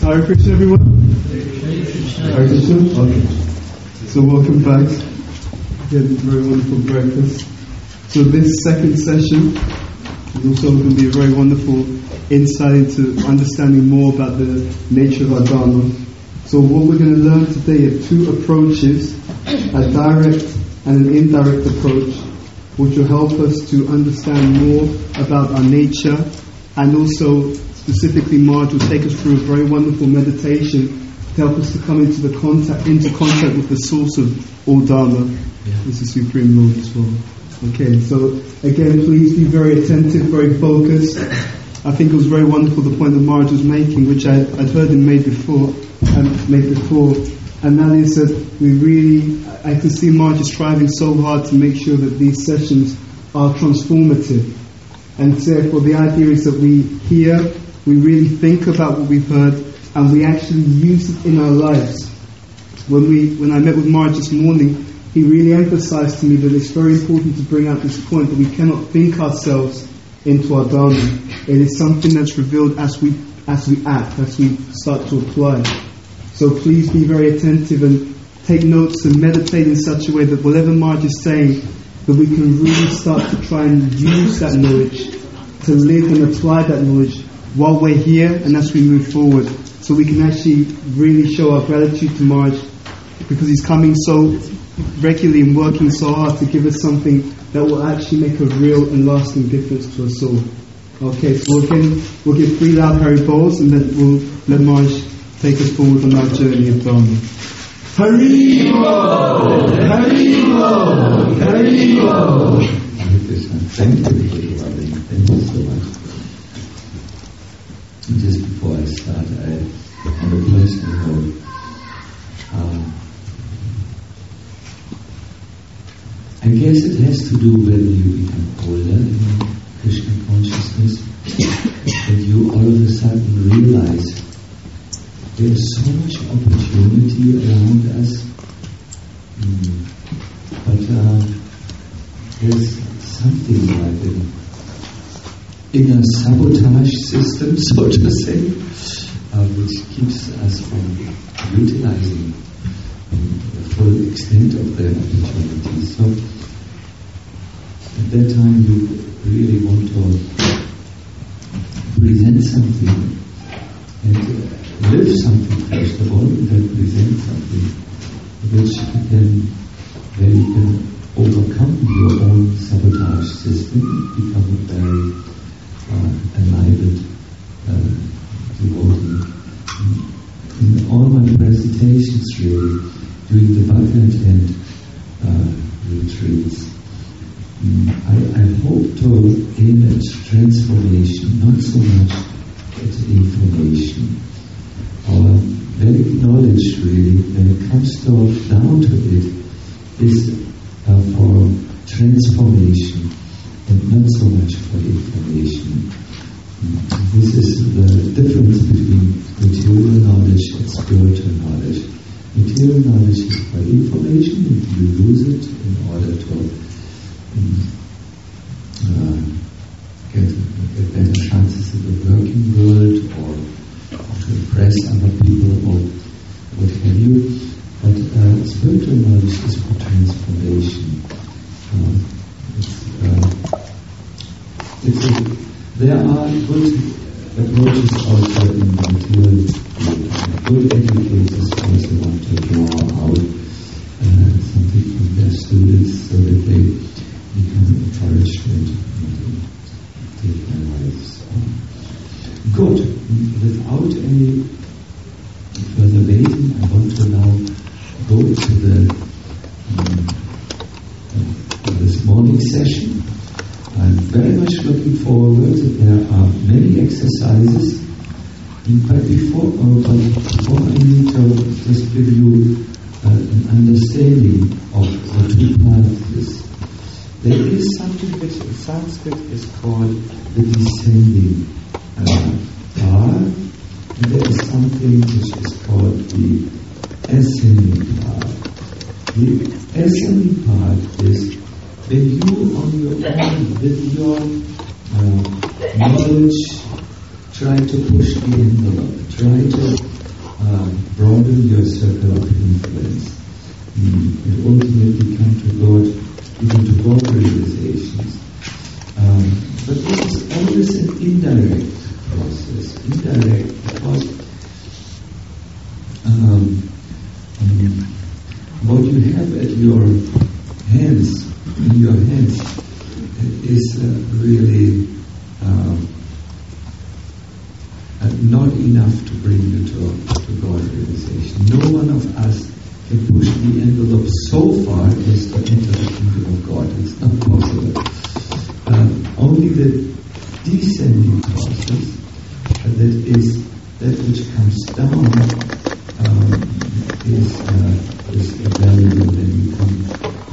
Hare Krishna, everyone. Hare Krishna. Okay. So welcome back. Again, very wonderful breakfast. So this second session is also going to be a very wonderful insight into understanding more about the nature of our Dharma. So what we're going to learn today are two approaches, a direct and an indirect approach, which will help us to understand more about our nature, and also specifically Marge will take us through a very wonderful meditation to help us to come into contact with the source of all Dharma, is the Supreme Lord as well. Okay, so again, please be very attentive, very focused. I think it was very wonderful the point that Marge was making, which I'd heard him make before, and that is that I can see Marge is striving so hard to make sure that these sessions are transformative. And therefore the idea is that we hear, we really think about what we've heard, and we actually use it in our lives. When I met with Marge this morning, he really emphasized to me that it's very important to bring out this point that we cannot think ourselves into our Dharma. It is something that's revealed as we act, as we start to apply. So please be very attentive and take notes and meditate in such a way that whatever Marge is saying, that we can really start to try and use that knowledge, to live and apply that knowledge while we're here and as we move forward. So we can actually really show our gratitude to Marge, because he's coming so regularly and working so hard to give us something that will actually make a real and lasting difference to us all. Okay, so we'll give 3 loud Hari Bols, and then we'll let Marge take us forward on our journey of Dharma. Hari Bol! Hari Bol! Hari Bol! Thank you, everybody. Thank you so much. Just before I start, I have a personal note. I guess it has to do when you become older in Krishna consciousness, that you all of a sudden realize there's so much opportunity around us, but there's something like an inner sabotage system, so to say, which keeps us from utilizing the full extent of the opportunities. So at that time you really want to present something and live something first of all, and then present something which where you can overcome your own sabotage system, become a very enlightened devotee. In all my presentations really, during the Bhakti retreats, I hope to aim at transformation, not so much at information. Our Vedic knowledge really, when it comes down to it, is for transformation and not so much for information. This is the difference between material knowledge and spiritual knowledge. Material knowledge is for information, and you use it in order to get better chances in the working world, or to impress other people, or what have you. But spiritual knowledge is for transformation. There are good approaches also in the material field. Good educators also want to draw out something from their students so that they become encouraged and take their lives on. Good. Without any further waiting, I want to now go to this morning session. I'm very much looking forward. There are many exercises, but before I need to just give you an understanding of the two paths. There is something which in Sanskrit is called the descending path, and there is something which is called the ascending path. The ascending path is when you on your own, with your knowledge, try to push the envelope, try to broaden your circle of influence, and ultimately come to God, even to God realizations. But this is always an indirect process, because what you have at your hands, in your hands, is really not enough to bring you to God realization. No one of us can push the envelope so far as to enter the kingdom of God. It's not possible. Only the descending process, that which comes down, is valuable when you come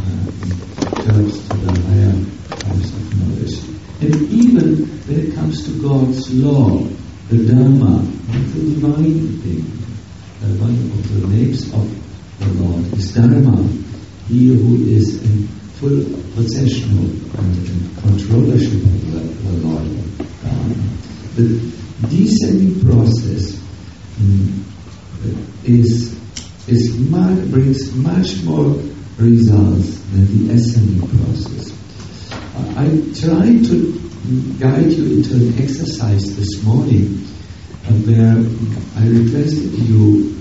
to the higher forms of knowledge. And even when it comes to God's law, the Dharma, the divine thing, one of the names of the Lord is Dharma, he who is in full possession and controllership of the Lord. The descending process brings much more results than the ascending process. I tried to guide you into an exercise this morning where I requested you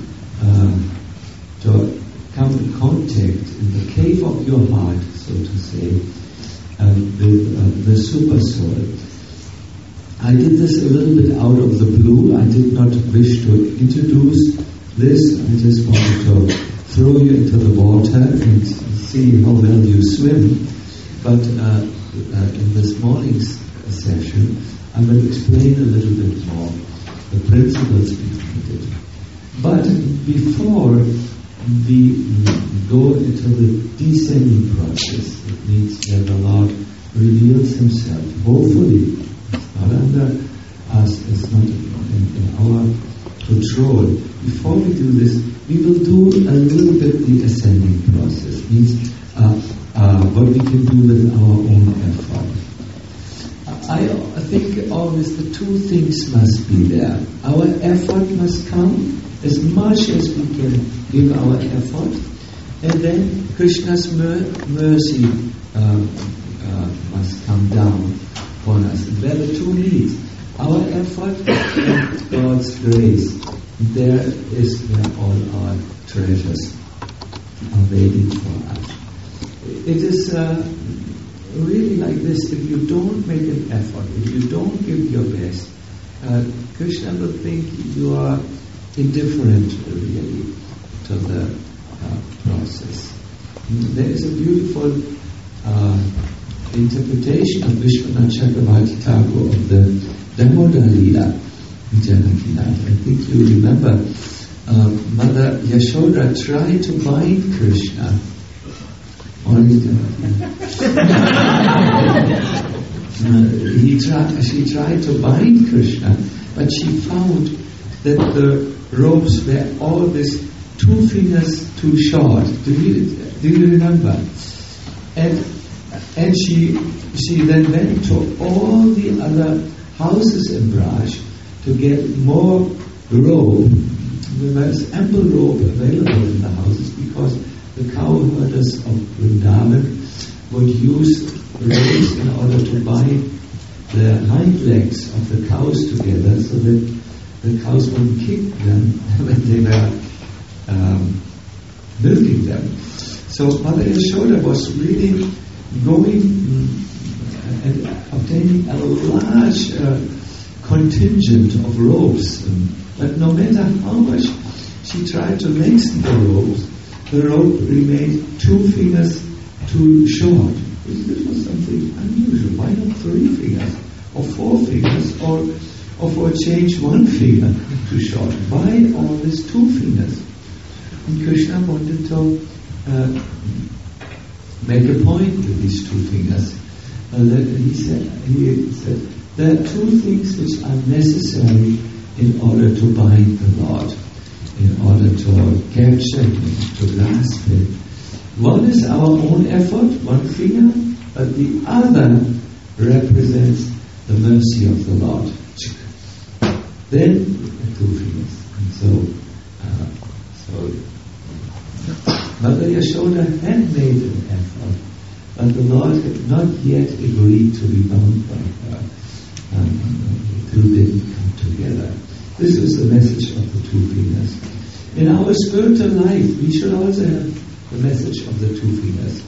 to come in contact in the cave of your heart, so to say, with the super soul. I did this a little bit out of the blue. I did not wish to introduce this. I just wanted to throw you into the water and see how well you swim. But in this morning's session, I will explain a little bit more the principles behind it. But before we go into the descending process, it means where the Lord reveals Himself. Hopefully, it's not under us, it's not in our control. Before we do this, we will do a little bit the ascending process. It means what we can do with our own effort. I think always the two things must be there. Our effort must come as much as we can give our effort, and then Krishna's mercy must come down upon us. And there are the two needs: our effort and God's grace. There is where all our treasures are waiting for us. It is really like this: if you don't make an effort, if you don't give your best, Krishna will think you are indifferent really to the process. There is a beautiful interpretation of Vishwanath Chakravarti Thakur of the Damodar Leela in Janakinath. I think you remember Mother Yashoda tried to bind Krishna. She tried to bind Krishna, but she found that the ropes were always 2 fingers too short. Do you remember? And she then went to all the other houses in Braj to get more rope. There was ample rope available in the houses because the cow herders of Vrindavan would use ropes in order to bind the hind legs of the cows together so that the cows wouldn't kick them when they were milking them. So Mother Yashoda was really going and obtaining a large contingent of ropes. But no matter how much she tried to lengthen the rope remained 2 fingers too short. This was something unusual. Why not 3 fingers? Or 4 fingers? Or for a change 1 finger too short? Why always 2 fingers? And Krishna wanted to make a point with these 2 fingers. He said, there are 2 things which are necessary in order to bind the Lord, in order to capture Him, to grasp Him. One is our own effort, 1 finger, but the other represents the mercy of the Lord. then two fingers. And so Mother Yashoda had made an effort, but the Lord had not yet agreed to be bound by her. The two didn't come together. This is the message of the two fingers. In our spiritual life, we should also have the message of the two fingers.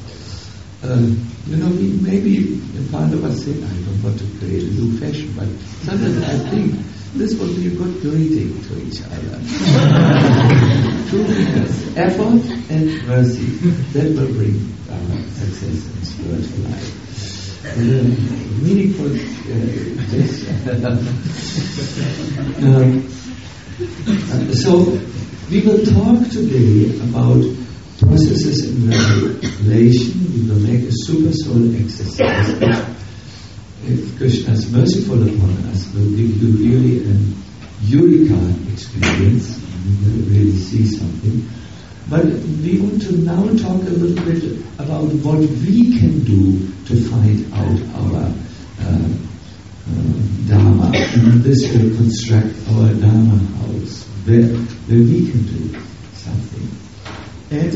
We maybe part of us say, I don't want to create a new fashion, but sometimes I think this would be a good greeting to each other. Two fingers, effort and mercy. That will bring success in spiritual life. Meaningful so we will talk today about processes in revelation. We will make a super soul exercise, which, if Krishna is merciful upon us, will give you really an eureka experience. You will really see something. But we want to now talk a little bit about what we can do to find out our Dharma. And this will construct our Dharma house, where we can do something. And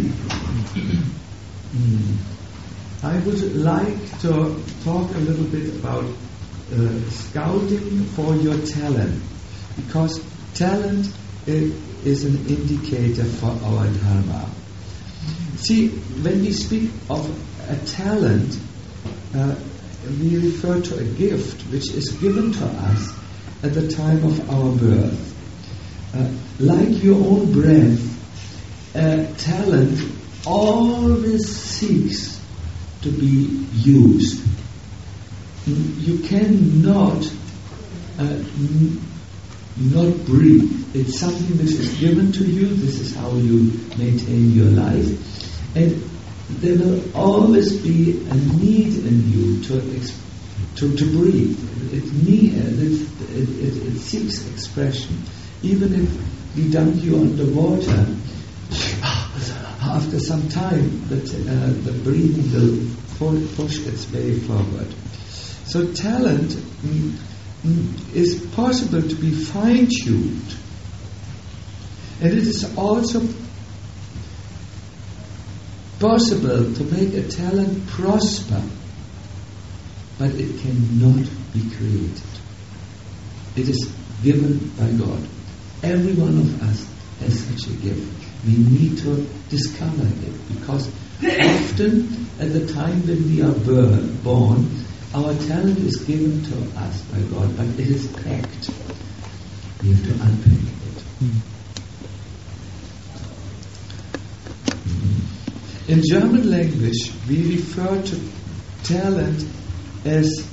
I would like to talk a little bit about scouting for your talent, because talent is an indicator for our Dharma. See, when we speak of a talent, we refer to a gift which is given to us at the time of our birth. Like your own breath, talent always seeks to be used. You cannot not breathe. It's something which is given to you. This is how you maintain your life. And there will always be a need in you to breathe. It seeks expression. Even if we dunk you underwater, after some time the breathing will push its way forward. So talent is possible to be fine-tuned, and it is also possible to make a talent prosper, but it cannot be created. It is given by God. Every one of us has such a gift. We need to discover it, because often at the time when we are born, our talent is given to us by God, but it is packed. We have to unpack it. In German language, we refer to talent as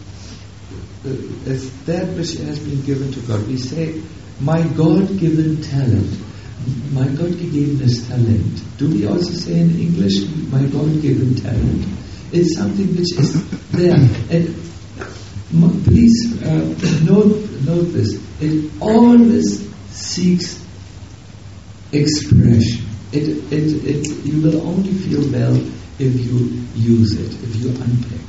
that which has been given to God. We say, my God-given talent. My God-gegebenes Talent. Do we also say in English, my God-given talent? It's something which is there. And please note this. It always seeks expression. You will only feel well if you use it, if you unpack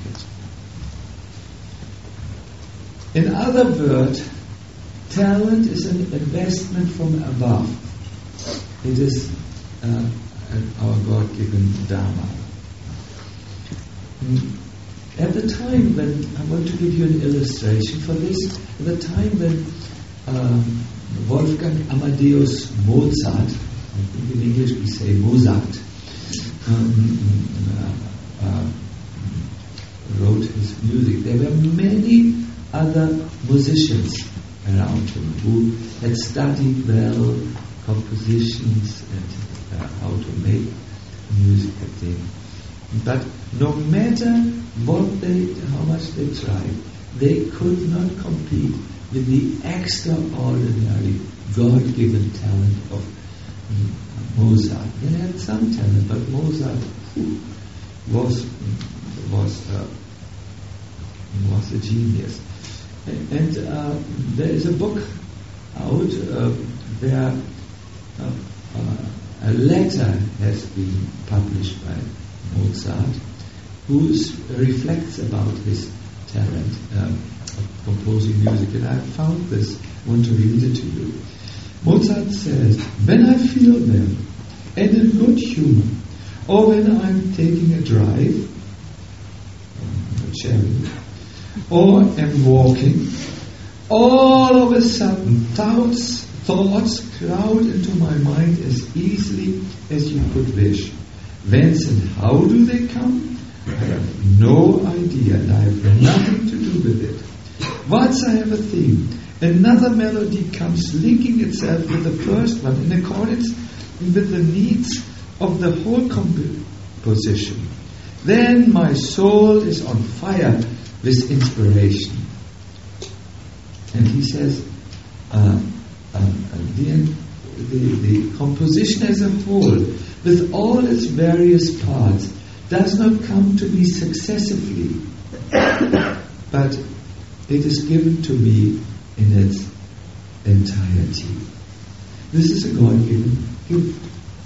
it. In other words, talent is an investment from above. It is our God-given Dharma. At the time when, I want to give you an illustration for this, at the time when Wolfgang Amadeus Mozart, I think in English we say Mozart, wrote his music, there were many other musicians around him who had studied well compositions and how to make music and things. But no matter how much they tried, they could not compete with the extraordinary God-given talent of Mozart. He had some talent, but Mozart was a genius. And there is a book out where a letter has been published by Mozart, who reflects about his talent. composing music, and I found this. I want to read it to you. Mozart says, when I feel well and in good humor, or when I'm taking a drive, or am walking, all of a sudden thoughts crowd into my mind as easily as you could wish. Whence and how do they come? I have no idea, and I have nothing to do with it. Once I have a theme, another melody comes linking itself with the first one in accordance with the needs of the whole composition. Then my soul is on fire with inspiration. And he says, the composition as a whole, with all its various parts, does not come to me successively, but it is given to me in its entirety. This is a God-given gift.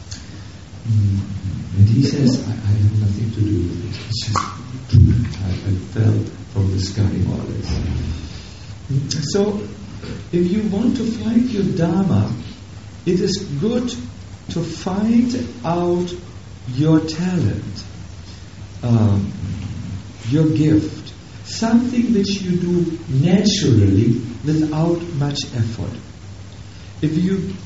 And he says, I have nothing to do with it. It's just, I fell from the sky more or less. So, if you want to find your Dharma, it is good to find out your talent, your gift, something which you do naturally without much effort. If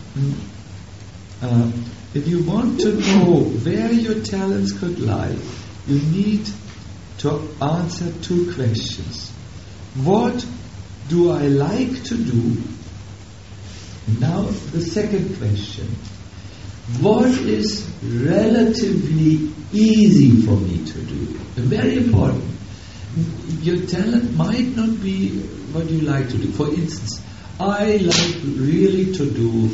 you want to know where your talents could lie, you need to answer two questions. What do I like to do? Now the second question. What is relatively easy for me to do? Very important. Your talent might not be what you like to do. For instance, I like really to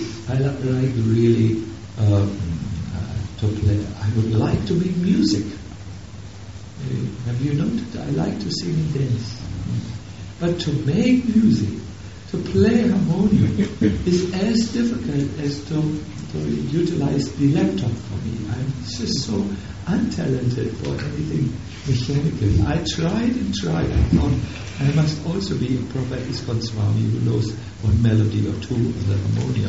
play. I would like to make music. Have you noted? I like to sing and dance. But to make music, to play harmonium, is as difficult as to utilize the laptop for me. I'm just so untalented for anything mechanical. I tried. I thought I must also be a proper ISKCON Swami who knows one melody or two on the harmonium.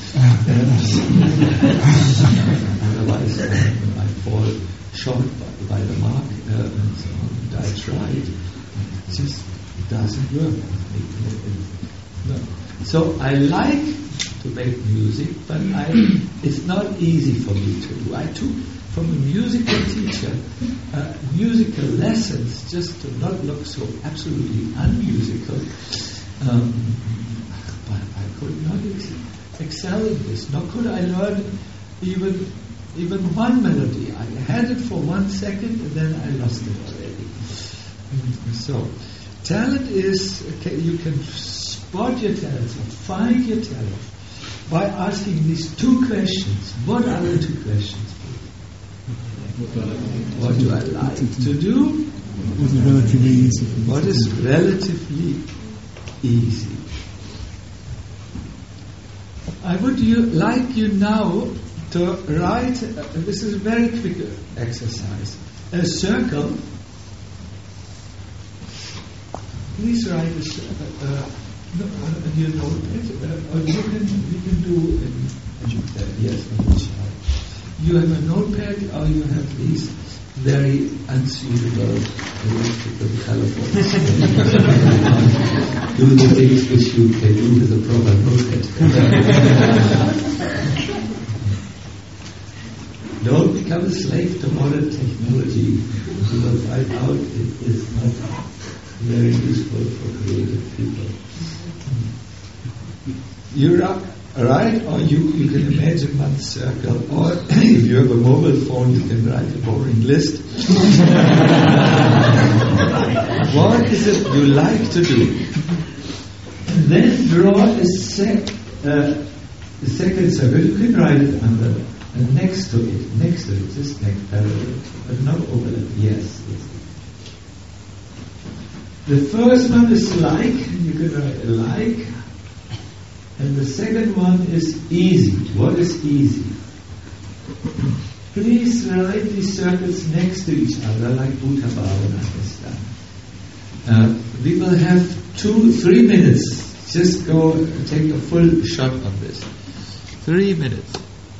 Otherwise, I fall short by the mark, and so on. And I tried. It just doesn't work. No. So I like to make music, but it's not easy for me to do. I took from a musical teacher musical lessons just to not look so absolutely unmusical. But I could not excel in this. Nor could I learn even one melody. I had it for 1 second and then I lost it already. So, talent is, you can spot your talents or find your talent by asking these two questions. What are the two questions? What do I like to do? What is relatively easy? What is relatively easy? I would like you now to write, this is a very quick exercise, a circle. Please write a circle. You know it, or you can do yes. You have a notepad, or you have these very unsuitable electrical telephones. Do the things which you can do with a proper notepad. Don't become a slave to modern technology. You will find out it is not very useful for creative people. You're right, or you can imagine one circle, or if you have a mobile phone, you can write a boring list. What is it you like to do? And then draw a second circle. You can write it under, next to it, just next parallel, but not overlap. Yes. The first one is like, you can write like. And the second one is easy. What is easy? Please write these circles next to each other like Buddha Bhavana has done. We will have 2-3 minutes. Just go take a full shot on this. 3 minutes.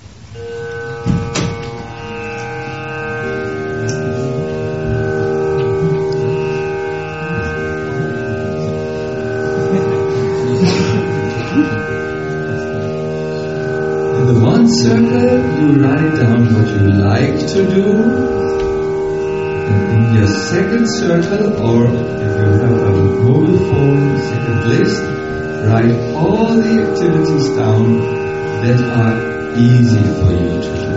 In the one circle, you write down what you like to do. And in your second circle, or if you have a mobile phone, second list, write all the activities down that are easy for you to do.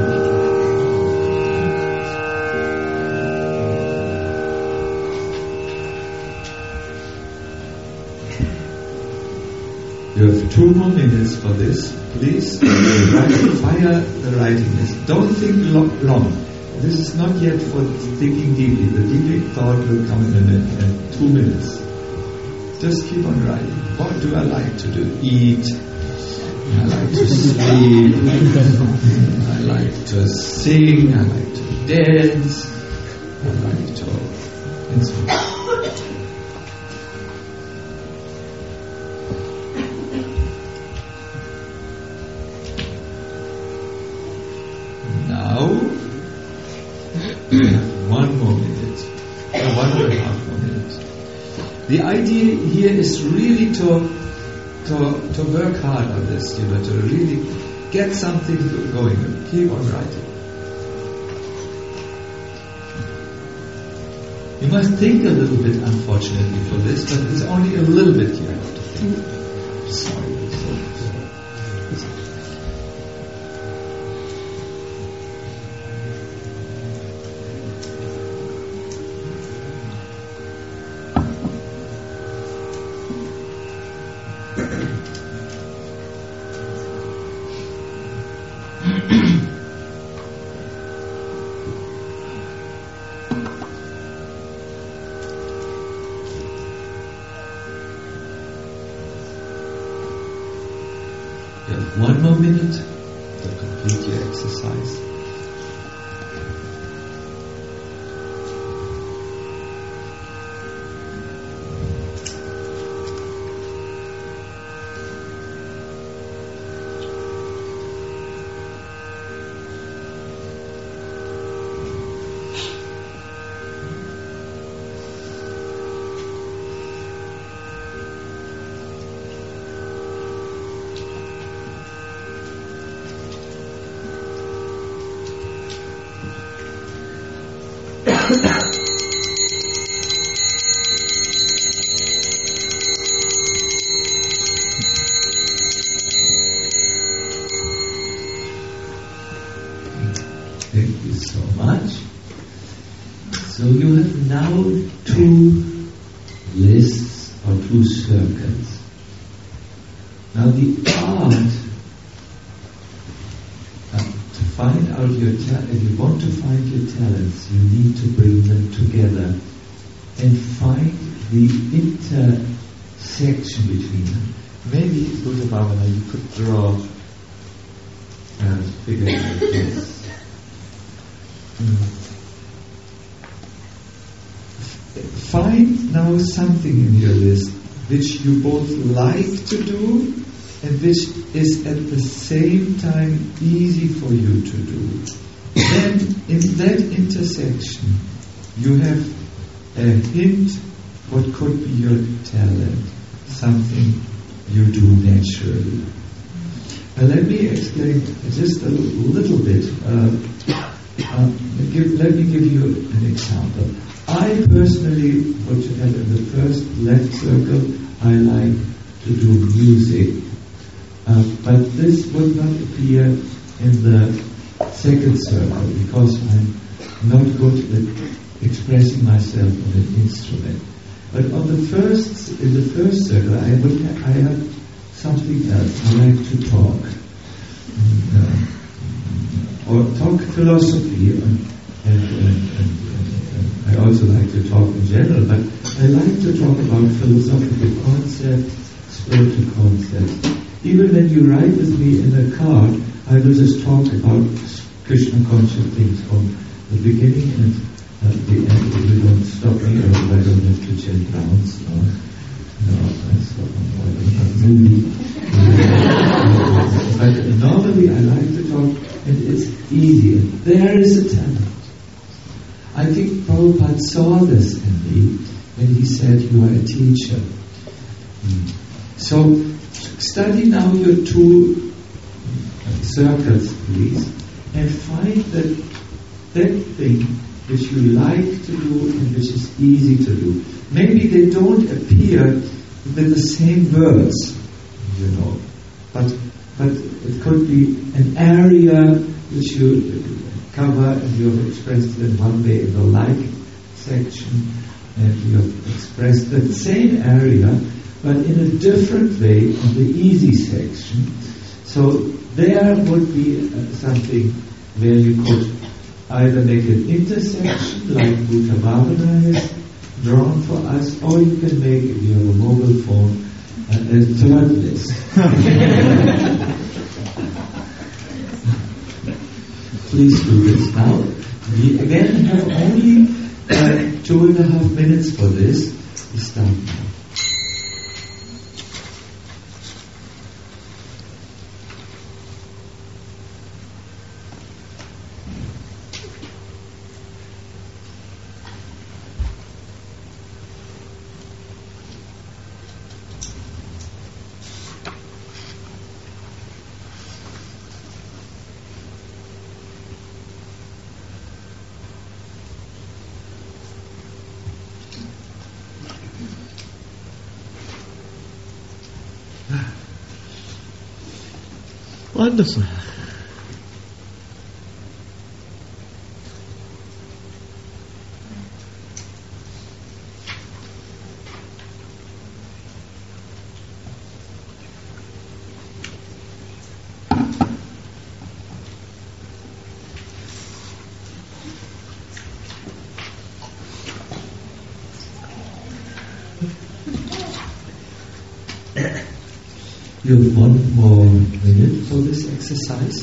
You have 2 more minutes for this. Please fire the writing list. Don't think long. This is not yet for thinking deeply. The deep thought will come in 2 minutes. Just keep on writing. What do I like to do? Eat. I like to sleep. I like to sing. I like to dance. I like to... and so on. Now, 1 more minute, 1.5 more minutes. The idea here is really to work hard on this, to really get something going. Keep on writing. You must think a little bit, unfortunately, for this, but it's only a little bit you have to think. Sorry. You have 1 more minute to complete your exercise. Thank you so much. So you have now 2 lists or 2 circles. Now the art to find out your if you want to find your talents, you need to bring them together and find the intersection between them. Maybe, Buddha Bhavana, you could draw a figure like this. Find now something in your list which you both like to do and which is at the same time easy for you to do. Then in that intersection you have a hint what could be your talent, something you do naturally. Now let me explain just a little bit. Let me give you an example. I personally, what you have in the first left circle, I like to do music. But this would not appear in the second circle because I'm not good at expressing myself on an instrument. But in the first circle, I have something else. I like to talk. Or talk philosophy, and I also like to talk in general, but I like to talk about philosophical concepts, spiritual concepts. Even when you ride with me in a car, I will just talk about Krishna conscious things from the beginning and at the end, if you don't stop me, I don't have to change rounds. No, I stop. I don't have movie. But normally I like to talk, and it's easier. There is a talent. I think Prabhupada saw this in me when he said, "You are a teacher." So, study now your two circles, please, and find that thing which you like to do and which is easy to do. Maybe they don't appear with the same words, but it could be an area which you cover and you have expressed it in one way in the like section, and you have expressed that same area but in a different way in the easy section. So there would be something where you could either make an intersection like Bhuta Bhavana has drawn for us, or you can make, if you have a mobile phone, a third list. Please do this now. We again have only 2.5 minutes for this. We start now. Wonderful. You have 1 more minute for this exercise.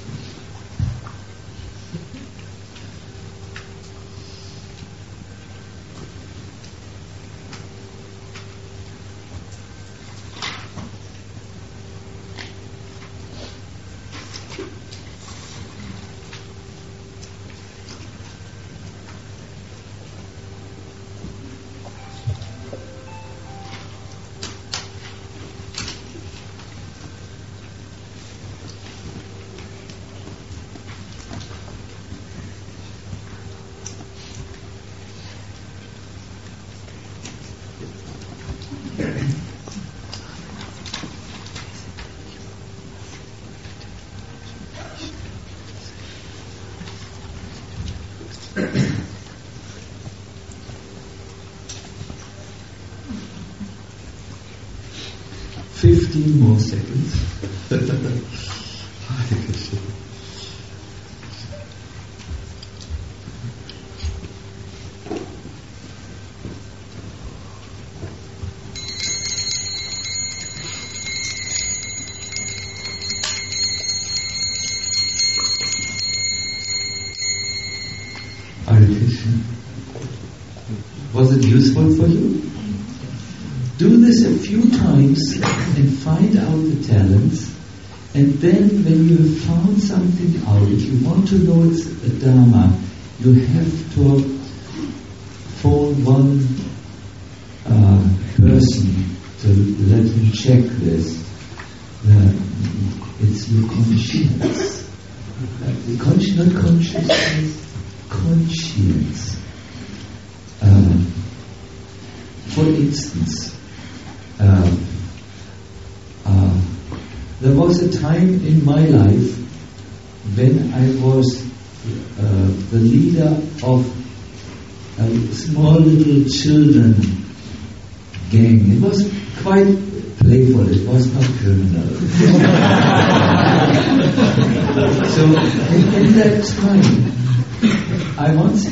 More seconds. Was it useful for you? Do this a few times and find out the talents, and then when you have found something out, if you want to know it's a Dharma, you have to phone one person to let him check this. It's your conscience. Not consciousness, conscience. For instance, there was a time in my life when I was the leader of a small little children gang. It was quite playful, it was not criminal. So in that time, I once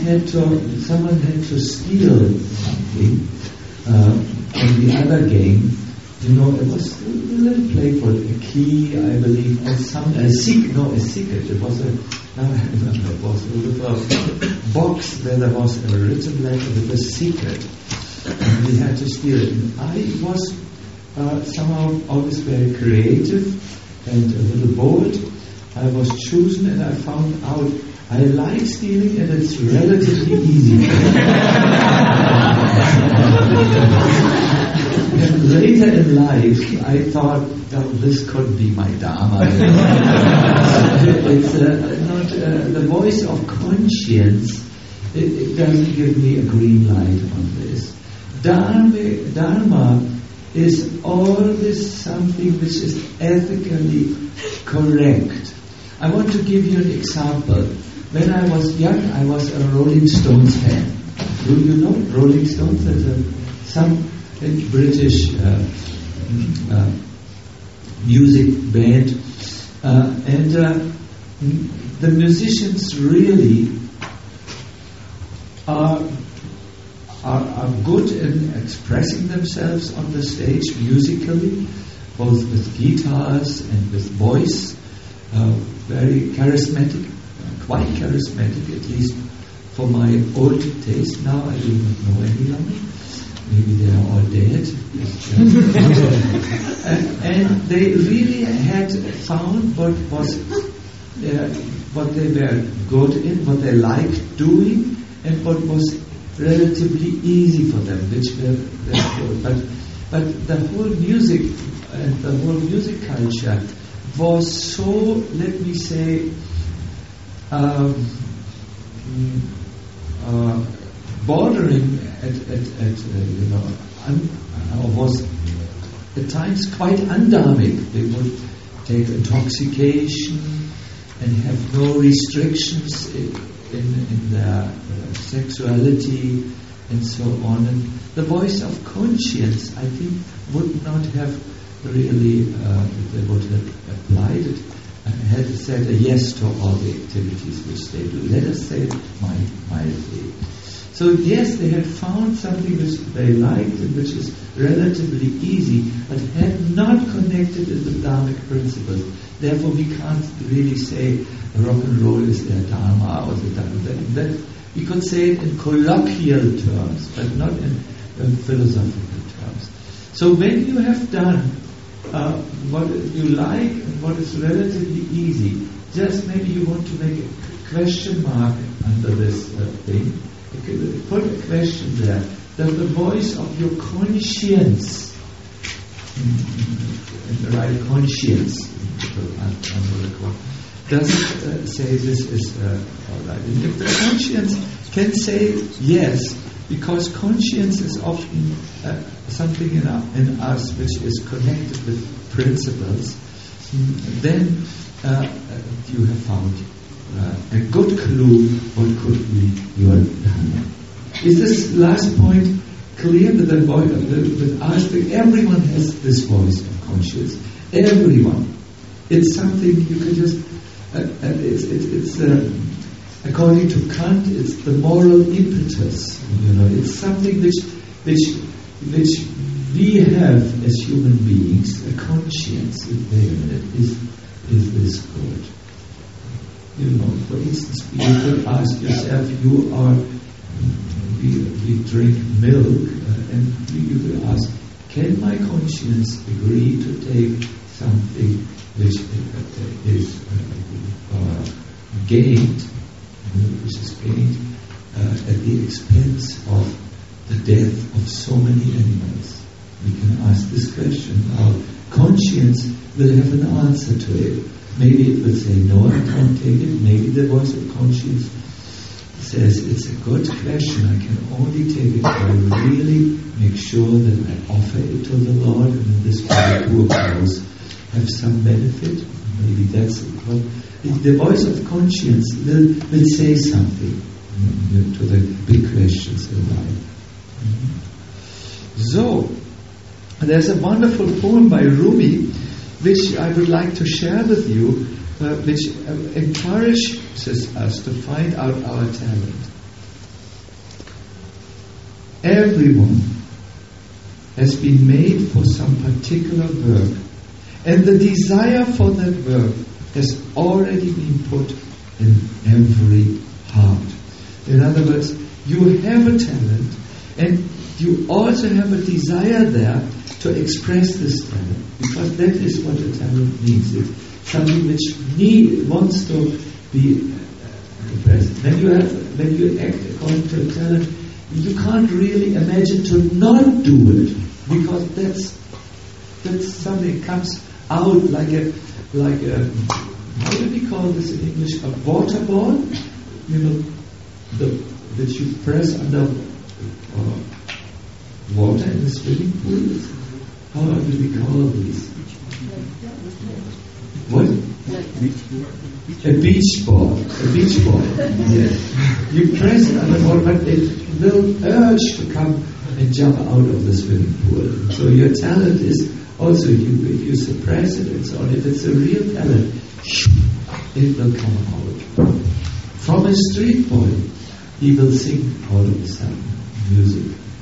someone had to steal something from the other gang, it was a little playful, a key, I believe, or a secret. It was it was a little box where there was a written letter with a secret, and we had to steal it. And I was somehow always very creative and a little bold. I was chosen, and I found out I like stealing, and it's relatively easy. And later in life, I thought, this could be my Dharma. It's not the voice of conscience. It doesn't give me a green light on this. Dharma is always something which is ethically correct. I want to give you an example. When I was young, I was a Rolling Stones fan. Do you know Rolling Stones? There's some British music band, and the musicians really are good in expressing themselves on the stage musically, both with guitars and with voice. Very charismatic, quite charismatic, at least for my old taste. Now I do not know any longer. Maybe they are all dead. And they really had found what they were good in, what they liked doing, and what was relatively easy for them, which were good. But the whole music and the whole music culture was so, let me say, bordering was at times quite undharmic. They would take intoxication and have no restrictions in their sexuality and so on. And the voice of conscience, I think, would not have really, they would have applied it and had said a yes to all the activities which they do. Let us say it mildly. So yes, they had found something which they liked and which is relatively easy, but had not connected it with Dharmic principles. Therefore, we can't really say rock and roll is their Dharma or the Dharma. We could say it in colloquial terms, but not in philosophical terms. So when you have done what you like and what is relatively easy, just maybe you want to make a question mark under this thing. Put a question there. Does the voice of your conscience, and write conscience, does it say this is alright? And if the conscience can say yes, because conscience is often something in us which is connected with principles, then you have found a good clue what could be your Dharma. Is this last point clear? That with us, everyone has this voice of conscience. Everyone. It's something you can just. It's according to Kant, it's the moral impetus. It's something which we have as human beings, a conscience. Is this good? For instance, you could ask yourself, we drink milk, and you could ask, can my conscience agree to take something which is gained, at the expense of the death of so many animals? We can ask this question. Our conscience will have an answer to it. Maybe it will say, no, I can't take it. Maybe the voice of conscience says, it's a good question. I can only take it if I really make sure that I offer it to the Lord, and in this way the poor cows have some benefit. Maybe that's it. But the voice of conscience will say something to the big questions in life. So, there's a wonderful poem by Rumi which I would like to share with you, which encourages us to find out our talent. Everyone has been made for some particular work. And the desire for that work has already been put in every heart. In other words, you have a talent, and you also have a desire there to express this talent, because that is what a talent means. It's something which wants to be expressed. When you act according to a talent, you can't really imagine to not do it, because that's something that comes out like a how do we call this in English? A water ball, that you press under water in the swimming pool. How do we call these? What? A beach ball. Yes. You press it under water, but it will urge to come and jump out of the swimming pool. So your talent is also, if you suppress it and so on, if it's a real talent, it will come out. From a street boy, he will sing all of a sudden music.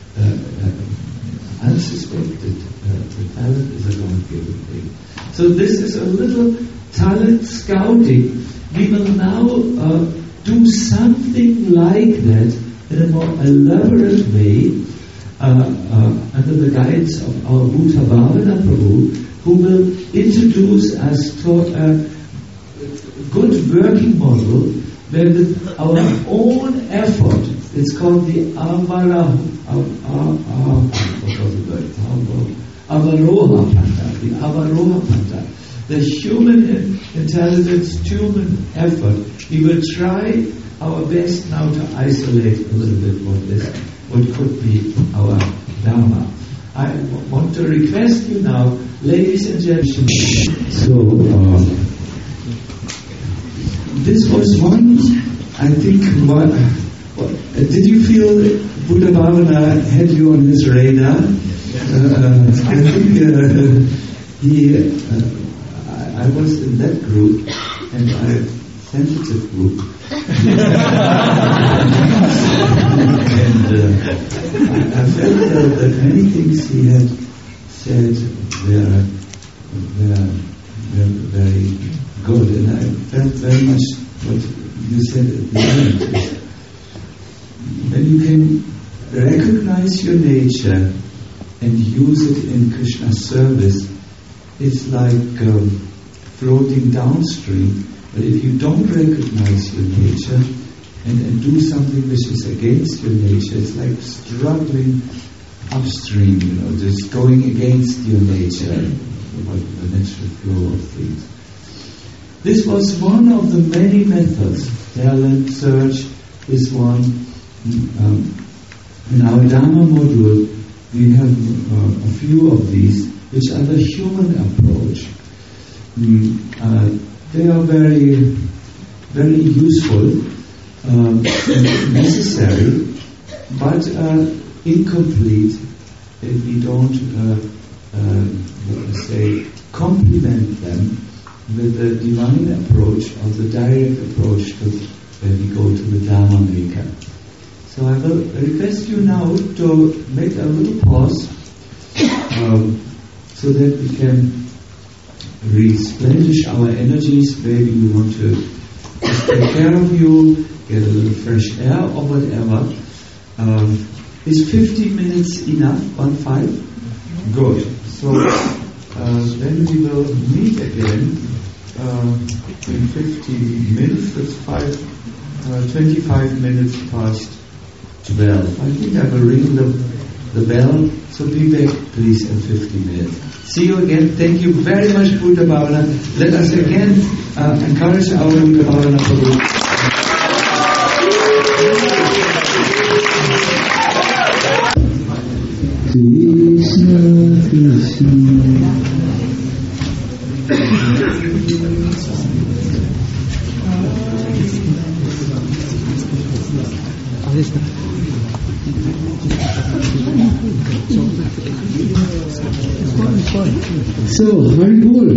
Unsuspected. The talent is a God-given thing. So this is a little talent scouting. We will now do something like that in a more elaborate way under the guidance of our Bhuta Bhavana Prabhu, who will introduce us to a good working model where with our own effort, it's called the Avaroha Panta, the human intelligence, human effort. We will try our best now to isolate a little bit what could be our Dharma. I want to request you now, ladies and gentlemen. So, this was one, I think, did you feel that Bhuta Bhavana had you on his radar? I think I was in that group, and sensitive group. And I felt that many things he had said were very good, and I felt very much what you said at the end. When you can recognize your nature and use it in Krishna's service, it's like floating downstream. But if you don't recognize your nature and do something which is against your nature, it's like struggling upstream, just going against your nature, the natural flow of things. This was one of the many methods. Talent search is one. In our Dharma module, we have a few of these, which are the human approach. They are very, very useful and necessary, but incomplete if we don't, complement them with the divine approach or the direct approach when we go to the Dharma Maker. So I will request you now to make a little pause so that we can replenish our energies. Maybe we want to just take care of you, get a little fresh air or whatever. Is 15 minutes enough? 1-5? Good. So then we will meet again in 15 minutes. That's 25 minutes past 12. I think I will ring the bell. So be back, please, in 50 minutes. See you again. Thank you very much, Bhuta Bhavana. Let us again encourage our Bhuta Bhavana Prabhu. Krishna, Krishna. So, Hari Bol.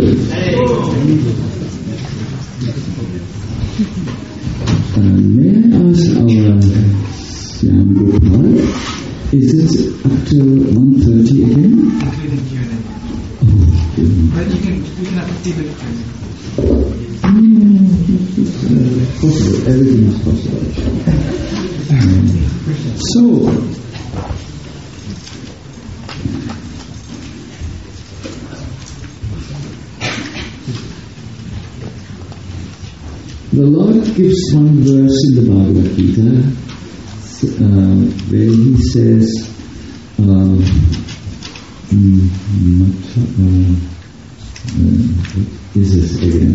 May I ask our Shyam Gopal Is it up to 1:30 again? Including Q&A. But we can have a few minutes Q&A. Possible. Everything is possible. So, the Lord gives one verse in the Bhagavad Gita where He says, what is this again?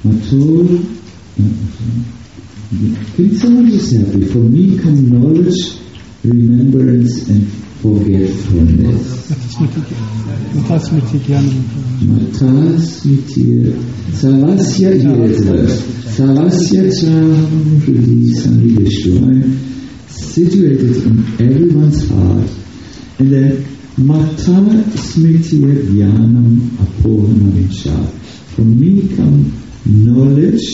Can someone just help me? For me come knowledge, remembrance, and forgetfulness. Sarvasya Chaham Hridhi Samideshwar, situated in everyone's heart, and then Mata Smritya Jnanam Apohanam Cha. From me come knowledge,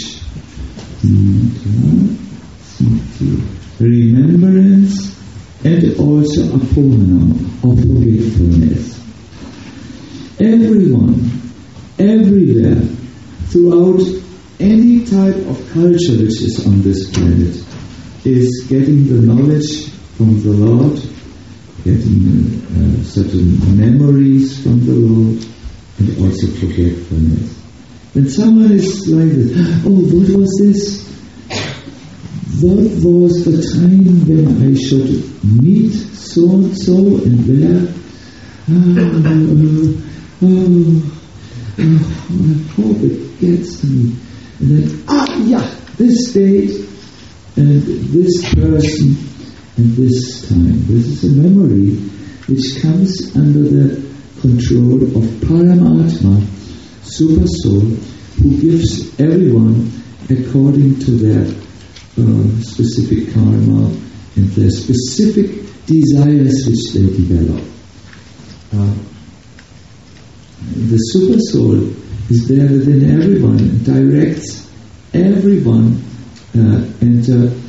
remembrance, and also apohanam, of forgetfulness. Everyone, everywhere, throughout any type of culture which is on this planet, is getting the knowledge from the Lord, getting certain memories from the Lord, and also forgetfulness. When someone is like this, oh, what was this? What was the time when I should meet so-and-so and where? I hope it gets to me. And then, this date and this person and this time. This is a memory which comes under the control of Paramatma, Super Soul, who gives everyone according to their specific karma and their specific desires which they develop. The Super Soul is there within everyone and directs everyone and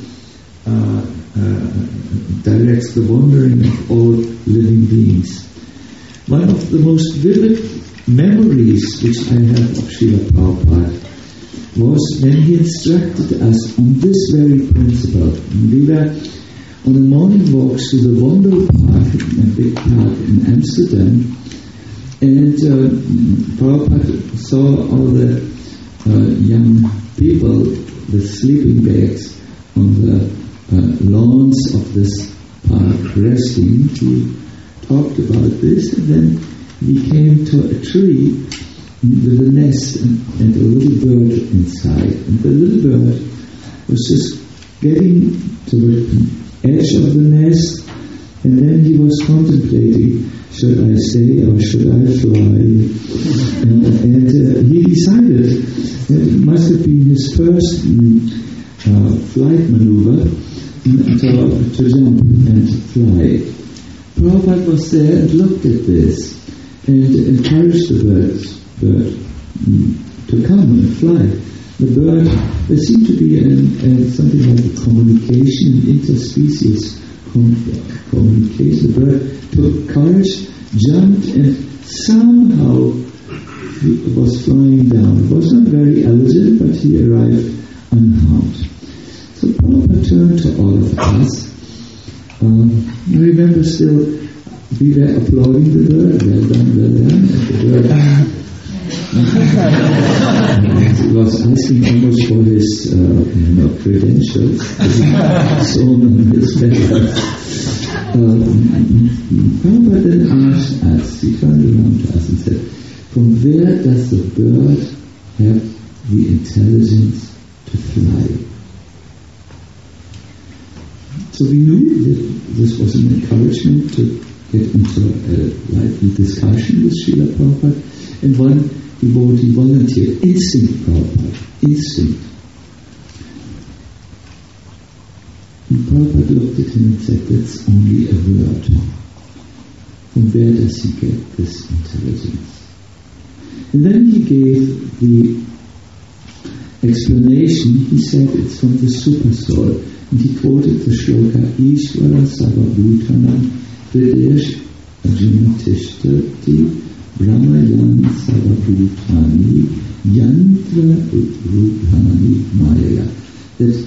directs the wandering of all living beings. One of the most vivid memories which I have of Srila Prabhupada was when he instructed us on this very principle. We were on a morning walk through the Wondel Park, a big park in Amsterdam, and Prabhupada saw all the young people with sleeping bags on the lawns of this park resting. He talked about this, and then we came to a tree with a nest and a little bird inside. And the little bird was just getting to the edge of the nest, and then he was contemplating, should I stay or should I fly? And he decided that it must have been his first flight maneuver to jump and fly. Prabhupada was there and looked at this and encouraged the bird to come and fly. The bird, there seemed to be something like a communication, interspecies communication. The bird took courage, jumped, and somehow was flying down. It was not very elegant, but he arrived unharmed. So Prabhupada turned to all of us. I remember still, we were applauding the bird. Well done, well done. The bird he was asking almost for his credentials. Shown on his medal. Prabhupada then asked us, he turned around to us and said, from where does the bird have the intelligence to fly? So we knew that this was an encouragement to get into a lively discussion with Srila Prabhupada, and one devotee volunteered, instinct Prabhupada, instinct. And Prabhupada looked at him and said, that's only a word. From where does he get this intelligence? And then he gave the explanation. He said it's from the Super Soul. And he quoted the shloka, Ishvara Sarvabhutana Pradesh Ajnatishthati Brahmayan Sarvabhutani Yantra Rupani Maya. That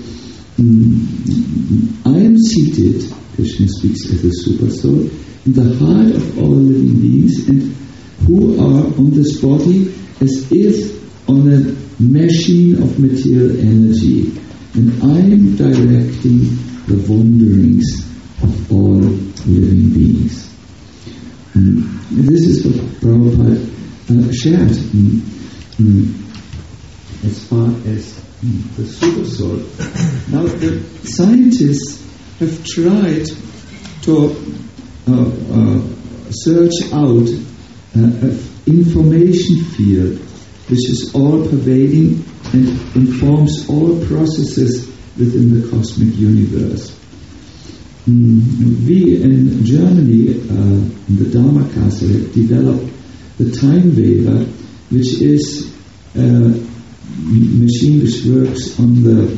I am seated, Krishna speaks as a super soul, in the heart of all living beings, and who are on this body as if on a machine of material energy, and I am directing the wanderings of all living beings. This is what Prabhupada shared as far as the super soul. Now the scientists have tried to search out an information field which is all-pervading and informs all processes within the cosmic universe. We in Germany, in the Dharma Castle, have developed the Time Waver, which is a machine which works on the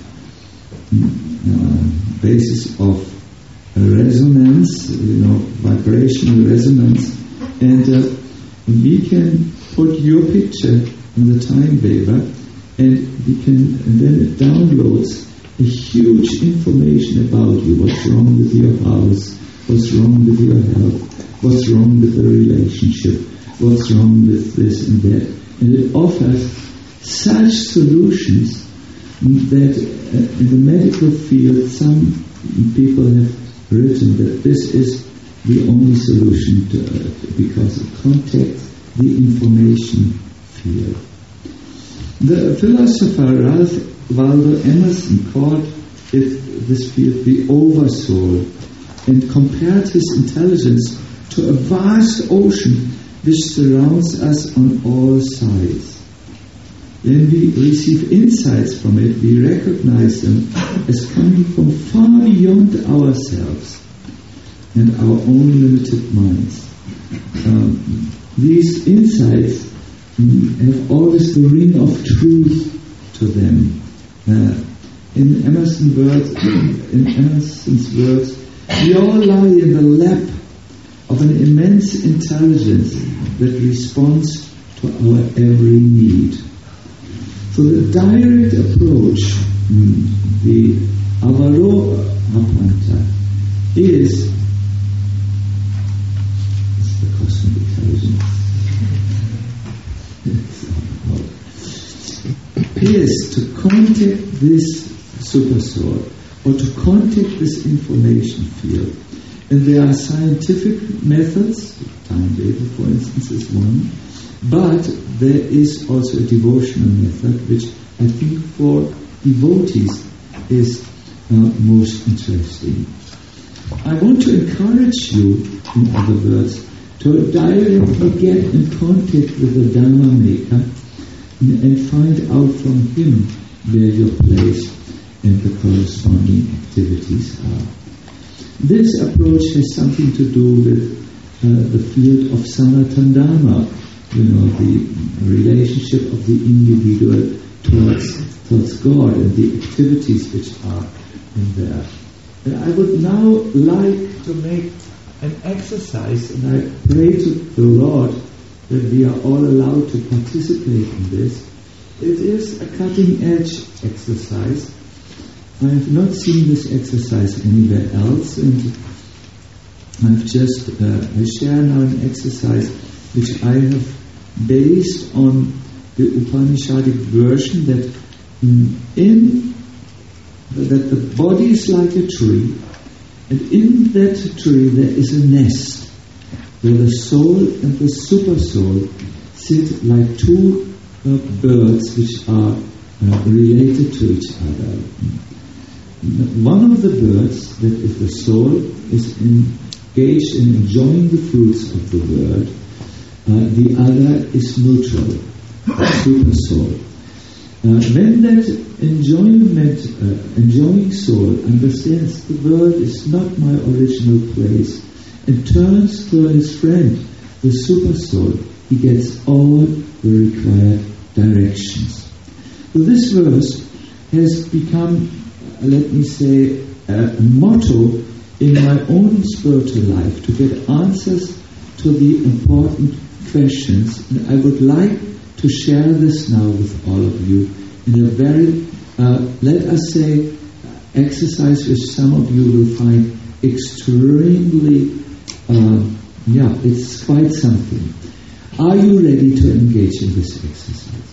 basis of resonance, vibrational resonance, and we can put your picture in the Time Waver, and then it downloads a huge information about you. What's wrong with your house? What's wrong with your health? What's wrong with the relationship? What's wrong with this and that? And it offers such solutions that in the medical field some people have written that this is the only solution to it, because it contacts the information field. The philosopher Ralph Waldo Emerson called this field the Oversoul, and compared his intelligence to a vast ocean which surrounds us on all sides. When we receive insights from it, we recognize them as coming from far beyond ourselves and our own limited minds. These insights have always the ring of truth to them. In Emerson's words, we all lie in the lap of an immense intelligence that responds to our every need. So the direct approach, the Avarohapanta, is the cosmic intelligence. Is to contact this super soul, or to contact this information field. And there are scientific methods, Time Waver for instance is one, but there is also a devotional method which I think for devotees is most interesting. I want to encourage you, in other words, to directly get in contact with the Dharma Maker and find out from him where your place and the corresponding activities are. This approach has something to do with the field of Sanatana Dharma, the relationship of the individual towards God and the activities which are in there. And I would now like to make an exercise, and I pray to the Lord that we are all allowed to participate in this. It is a cutting-edge exercise. I have not seen this exercise anywhere else, and I've just I share now an exercise which I have based on the Upanishadic version that that the body is like a tree, and in that tree there is a nest where the soul and the super soul sit like two birds which are related to each other. One of the birds, that is the soul, is engaged in enjoying the fruits of the world. The other is neutral, the super soul. When that enjoying soul understands the world is not my original place and turns to his friend, the super soul, he gets all the required directions. So this verse has become, let me say, a motto in my own spiritual life to get answers to the important questions, and I would like to share this now with all of you in a very, let us say, exercise which some of you will find extremely, it's quite something. Are you ready to engage in this exercise?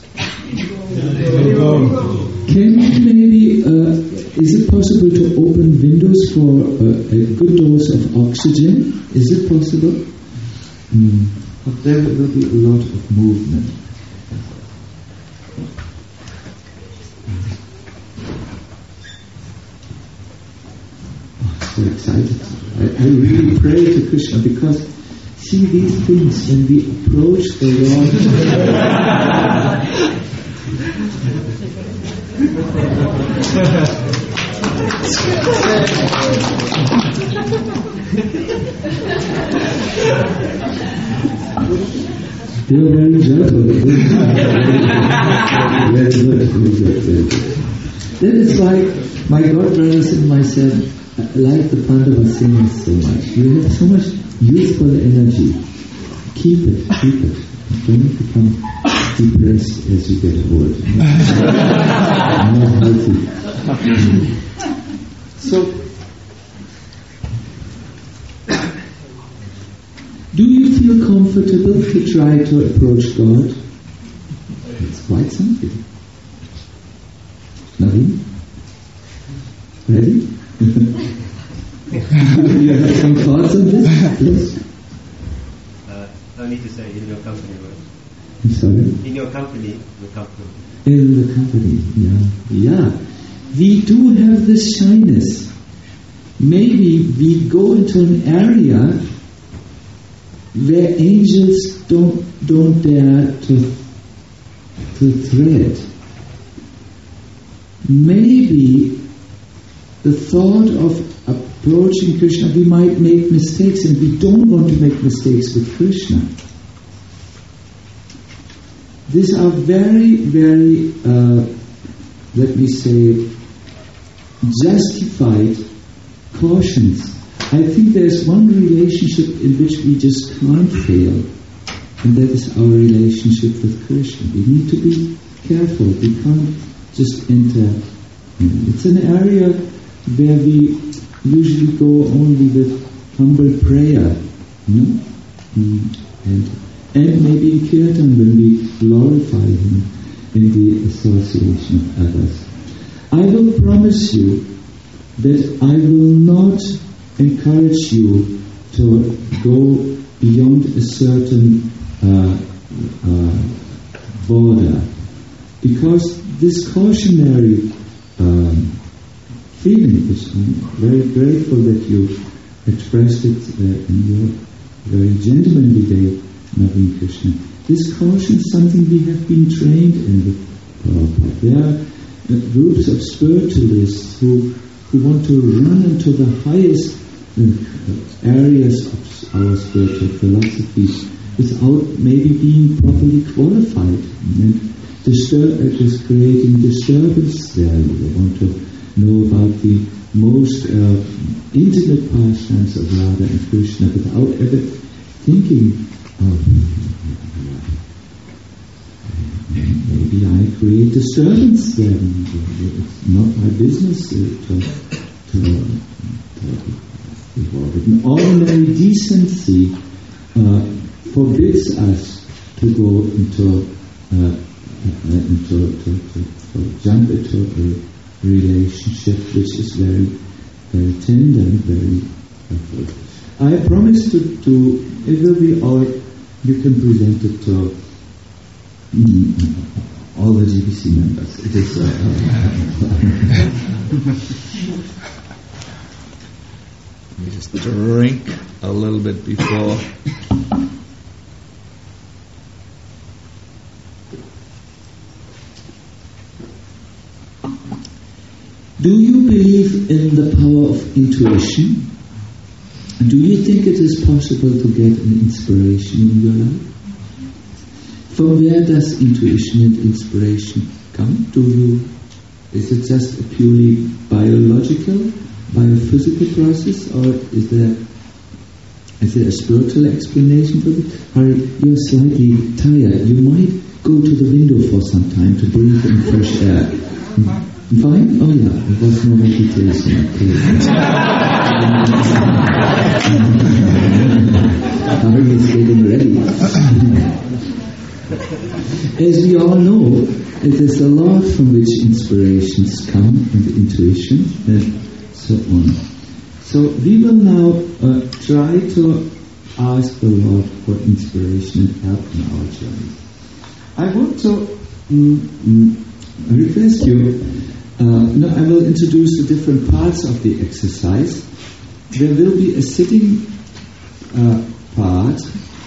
Can you maybe, is it possible to open windows for a good dose of oxygen? Is it possible? But there will be a lot of movement. So excited. I really pray to Krishna because see these things when we approach the You're very gentle. That is why my godbrothers and myself like the Pandava singers so much. You have so much youthful energy. Keep it. Don't become depressed as you get old. Not healthy. So, do you feel comfortable to try to approach God? It's quite something. Naveen? Ready? You have some thoughts on this? Yes? I need to say, in your company, right? I'm sorry? In your company, you're comfortable. In the company, yeah. We do have this shyness. Maybe we go into an area where angels don't dare to tread. Maybe the thought of approaching Krishna, we might make mistakes, and we don't want to make mistakes with Krishna. These are very, very, let me say, justified cautions. I think there's one relationship in which we just can't fail, and that is our relationship with Krishna. We need to be careful. We can't just enter. It's an area where we usually go only with humble prayer, and maybe in kirtan when we glorify Him in the association of others. I will promise you that I will not encourage you to go beyond a certain border, because this cautionary feeling, which I'm very grateful that you expressed it in your very gentlemanly way, Naveen Krishna. This caution is something we have been trained in with Prabhupada. There are groups of spiritualists who want to run into the highest areas of our spiritual philosophy without maybe being properly qualified, and just creating disturbance there. They want to know about the most intimate pastimes of Radha and Krishna without ever thinking, maybe I create disturbance there. It's not my business to involve it. An ordinary decency forbids us to go into jump into a relationship which is very, very tender and very helpful. I promise to it will be all. You can present it to all the GBC members. It is. Let me just drink a little bit before. Do you believe in the power of intuition? Do you think it is possible to get an inspiration in your life? From where does intuition and inspiration come? Is it just a purely biological biophysical process, or is there a spiritual explanation for it? Or you're slightly tired. You might go to the window for some time to breathe in fresh air. Fine? Oh yeah, it was no meditation. Okay. Harry is getting ready. As we all know, it is a lot from which inspirations come, and intuition, and so on. So we will now try to ask the Lord for inspiration and help in our journey. I want to request you. I will introduce the different parts of the exercise. There will be a sitting part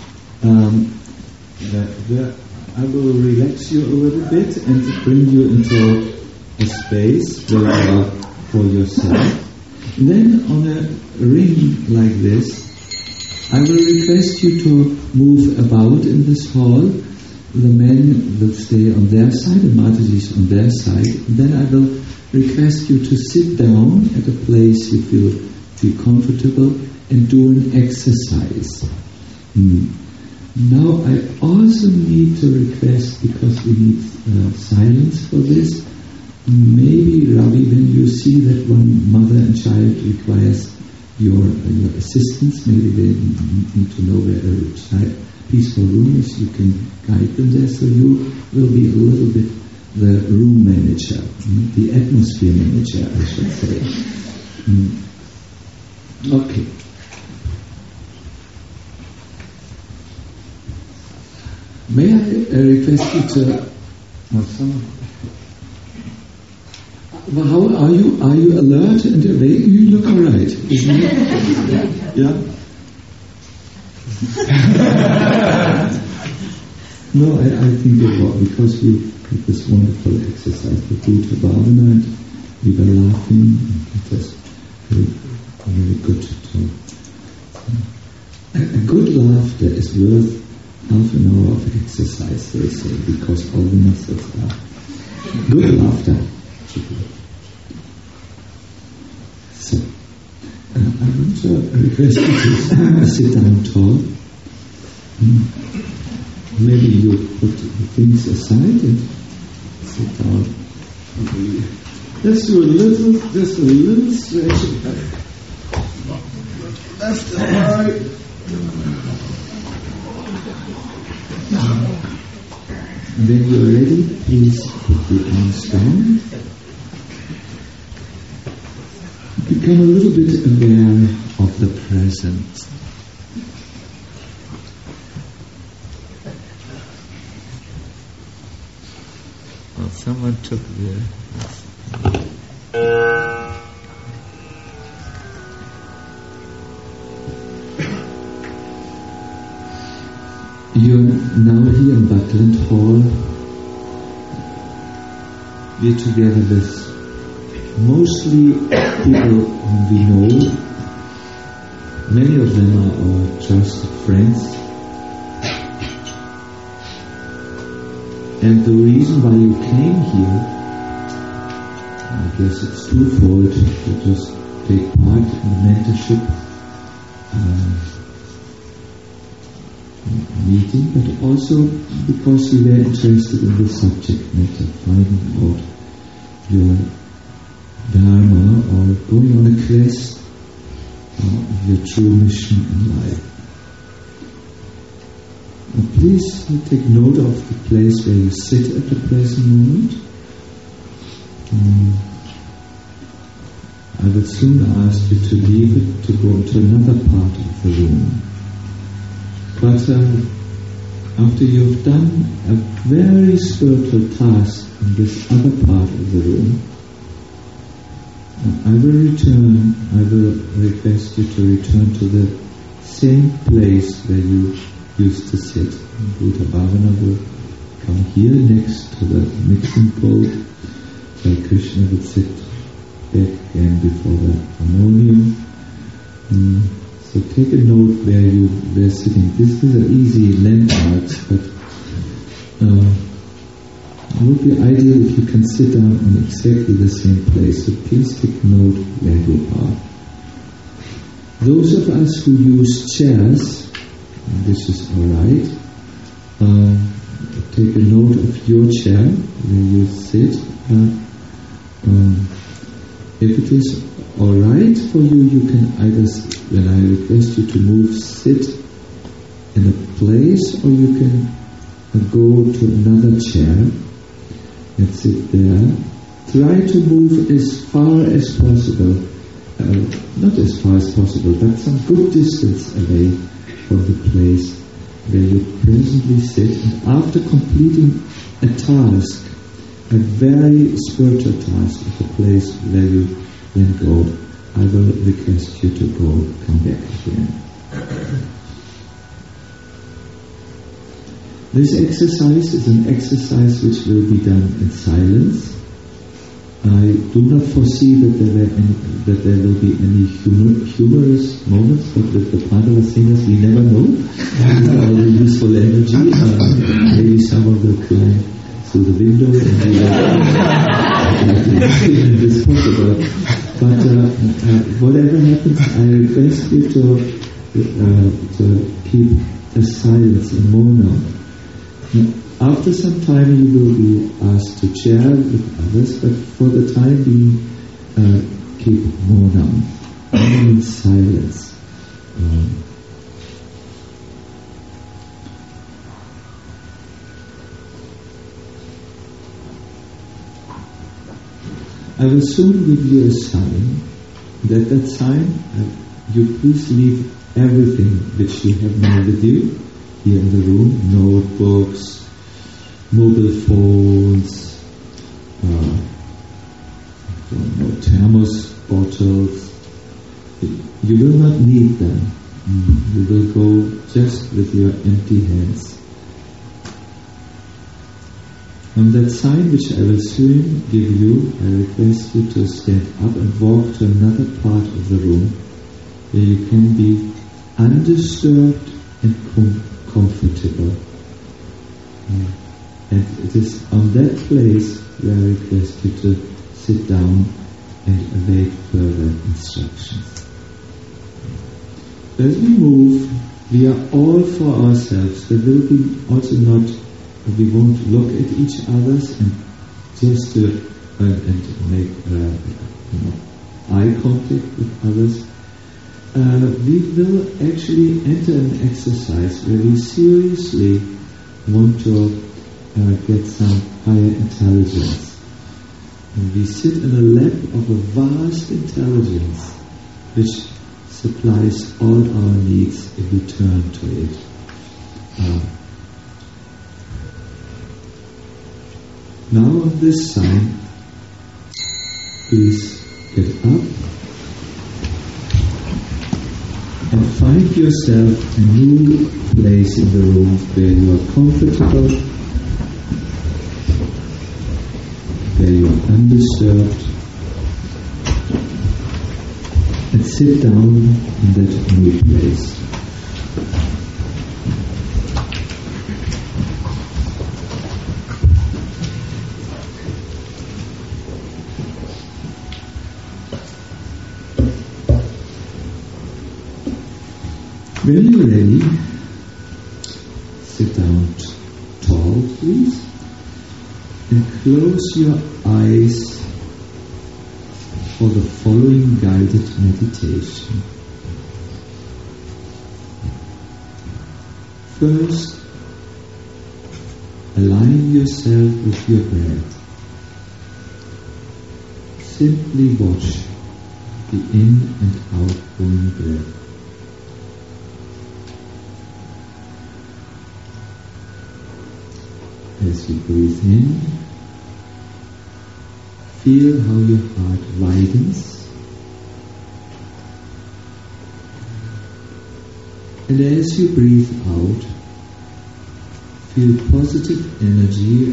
where I will relax you a little bit and bring you into a space where you are for yourself. And then on a ring like this, I will request you to move about in this hall. The men will stay on their side and Mataji is on their side. And then I will request you to sit down at a place you feel comfortable and do an exercise. Now I also need to request, because we need silence for this, maybe Ravi, when you see that one mother and child requires your assistance, maybe they need to know where a peaceful room is, you can guide them there, so you will be a little bit the room manager, the atmosphere manager, I should say. Okay. May I request you to... Well, how are you? Are you alert and awake? You look all right, isn't it? Yeah? No, I think it was because we had this wonderful exercise, the Buddha Bhavana, and we were laughing, and it was very good to talk. A good laughter is worth half an hour of exercise, they say, because all the muscles are good laughter. So, I want to request you to sit down tall. Maybe you put things aside and sit down. Let's do a little stretching. Left and right. And when you're ready, please put the arms down. Become a little bit aware of the present. Well, someone took the... You're now here in Buckland Hall. We're together with mostly people whom we know. Many of them are our trusted friends. And the reason why you came here, I guess it's twofold. To just take part in the mentorship meeting, but also because you were interested in the subject matter, finding out your Dharma or going on a quest of your true mission in life. Now please take note of the place where you sit at the present moment. I will soon ask you to leave it to go to another part of the room. But after you've done a very spiritual task in this other part of the room, I will request you to return to the same place where you used to sit. Buddha Bhavana will come here next to the mixing bowl, where Krishna would sit back again before the harmonium. So take a note where you were sitting. This is an easy landmarks, but It would be ideal if you can sit down in exactly the same place, so please take note where you are. Those of us who use chairs, and this is alright, take a note of your chair where you sit. If it is alright for you, you can either, when I request you to move, sit in a place, or you can go to another chair and sit there. Try to move as far as possible, not as far as possible, but some good distance away from the place where you presently sit. And after completing a task, a very spiritual task of the place where you then go, I will request you to come back again. This exercise is an exercise which will be done in silence. I do not foresee that there will be any humorous moments, but with the Pandava singers we never know. All the useful energy, maybe someone will climb through the window and we will this possible. But whatever happens, I request you to keep a silence, a mona. After some time you will be asked to share with others, but for the time being, keep monam, in silence. I will soon give you a sign. That sign, you please leave everything which you have now with you here in the room, notebooks, mobile phones, thermos bottles. You will not need them. You will go just with your empty hands. On that sign which I will soon give you, I request you to stand up and walk to another part of the room where you can be undisturbed and comfortable. And it is on that place where I request you to sit down and await further instructions. As we move, we are all for ourselves. There will be also not, we won't look at each other and just to and make eye contact with others. We will actually enter an exercise where we seriously want to get some higher intelligence. And we sit in the lap of a vast intelligence which supplies all our needs if we turn to it. Now on this sign, please get up and find yourself a new place in the room where you are comfortable, where you are undisturbed, and sit down in that new place. When you're ready, sit down tall, please, and close your eyes for the following guided meditation. First, align yourself with your breath. Simply watch the in and outgoing breath. As you breathe in, feel how your heart widens, and as you breathe out, feel positive energy.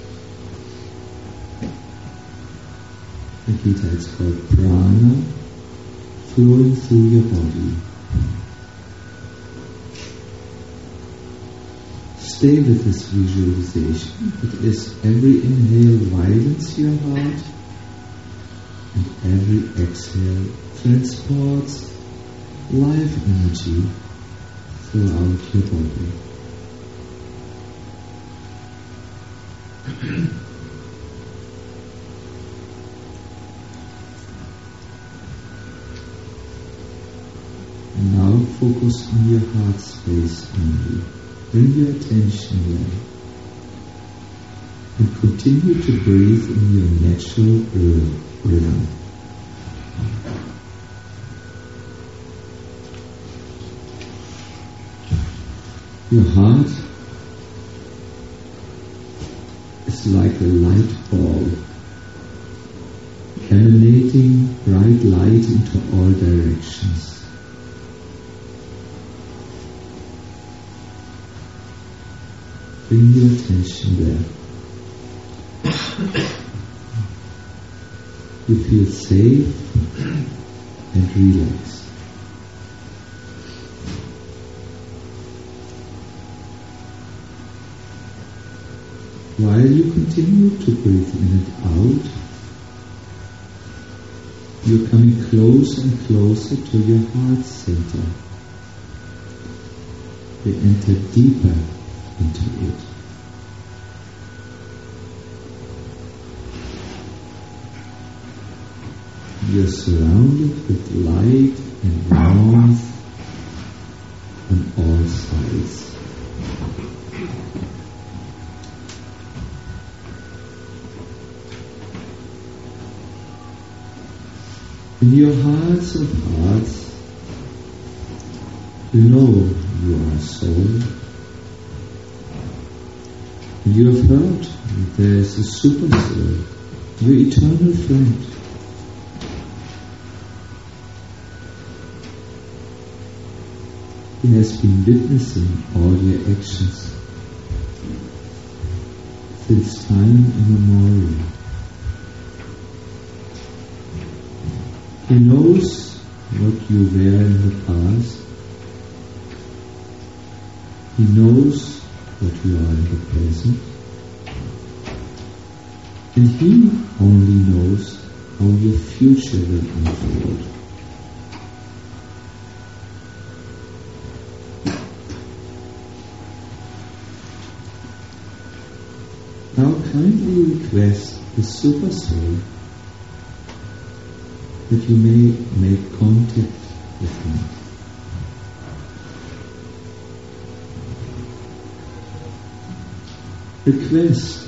In Gita it's called prana, flowing through your body. stay with this visualization. It is every inhale widens your heart, and every exhale transports life energy throughout your body. And now focus on your heart space only. Bring your attention there. And continue to breathe in your natural rhythm. Your heart is like a light ball, emanating bright light into all directions. Bring your attention there. You feel safe and relaxed. While you continue to breathe in and out, you're coming closer and closer to your heart center. You enter deeper into it. You're surrounded with light and warmth on all sides. In your hearts of hearts, you know you are soul. You have heard that there is a super soul, your eternal friend. He has been witnessing all your actions since time immemorial. He knows what you were in the past. He knows what you are in the present. And He only knows how your future will unfold. Now kindly request the Super Soul that you may make contact with Him. Request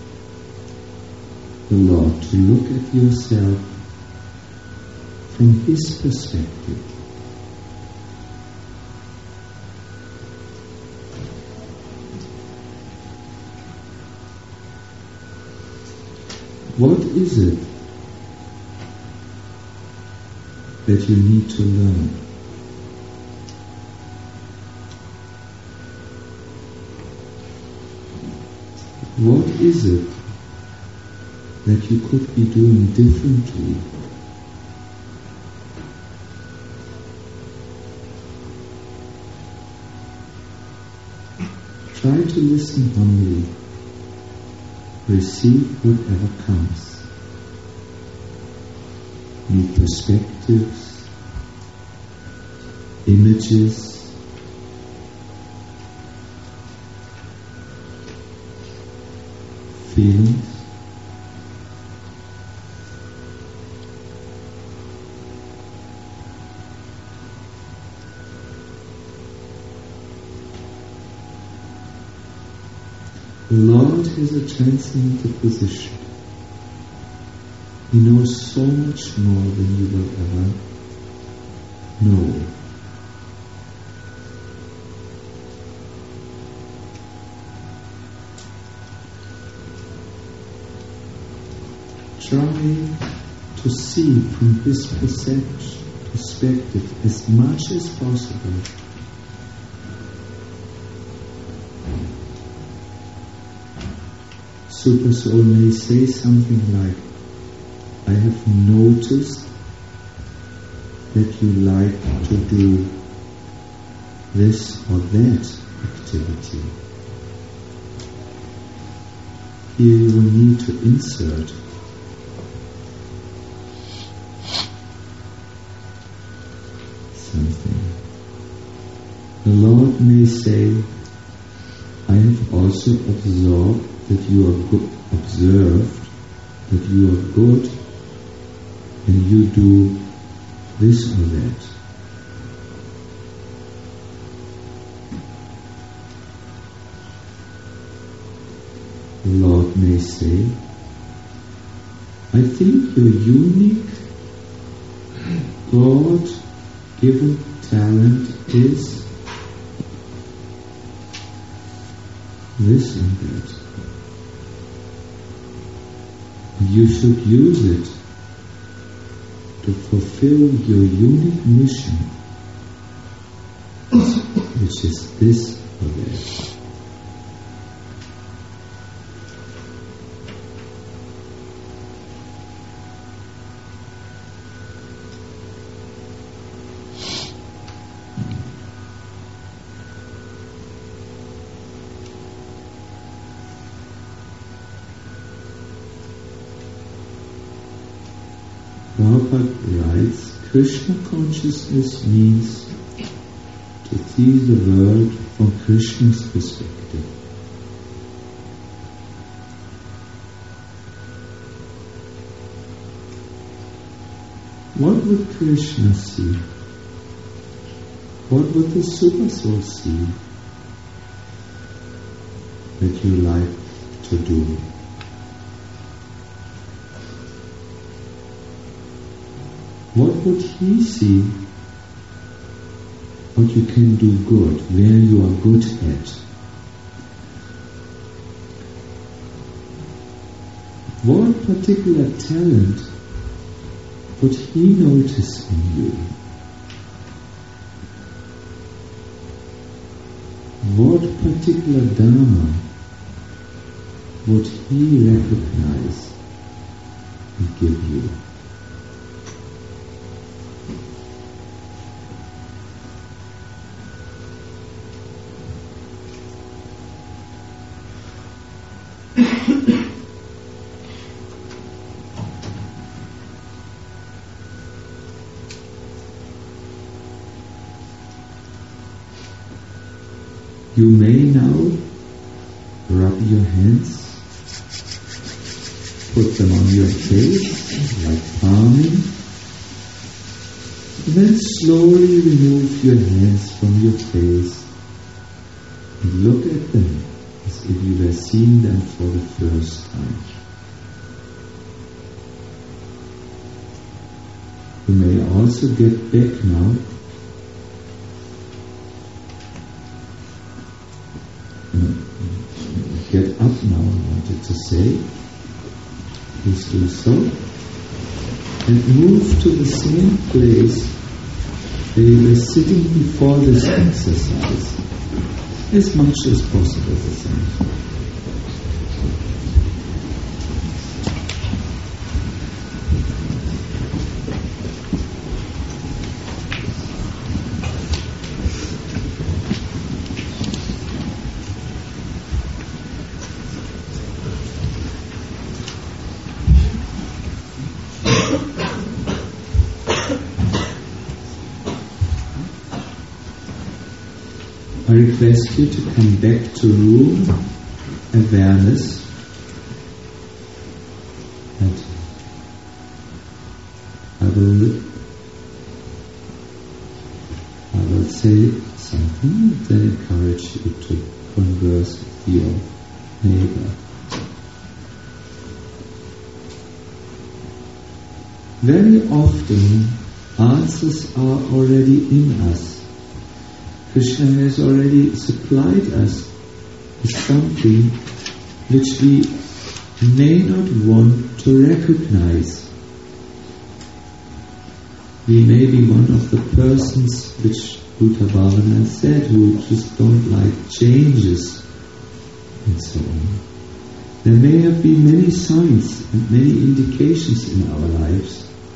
the Lord to look at yourself from His perspective. What is it that you need to learn? What is it that you could be doing differently? Try to listen humbly. Receive whatever comes. New perspectives, images, feelings. The Lord has a transcendental position. He knows so much more than you will ever know. Try to see from His perspective as much as possible. Super Soul may say something like, I have noticed that you like to do this or that activity. here you will need to insert something. The Lord may say, I have also observed that you are good, and you do this or that. The Lord may say, I think your unique God-given talent is this and that. You should use it to fulfill your unique mission, which is this or that. Prabhupada writes, Krishna consciousness means to see the world from Krishna's perspective. What would Krishna see? What would the Super Soul see that you like to do? What would he see? What you can do good, where you are good at. What particular talent would he notice in you? What particular dharma would he recognize and give you? You may now rub your hands, put them on your face, like palming, and then slowly remove your hands from your face and look at them as if you were seeing them for the first time. You may also get back now get up now, I wanted to say. Please do so. And move to the same place where you were sitting before this exercise. As much as possible the same. I request you to come back to room awareness and I will say something and then encourage you to converse with your neighbor. Very often answers are already in us. Krishna has already supplied us with something which we may not want to recognize. We may be one of the persons which Buddha Bhavana said who just don't like changes and so on. There may have been many signs and many indications in our lives,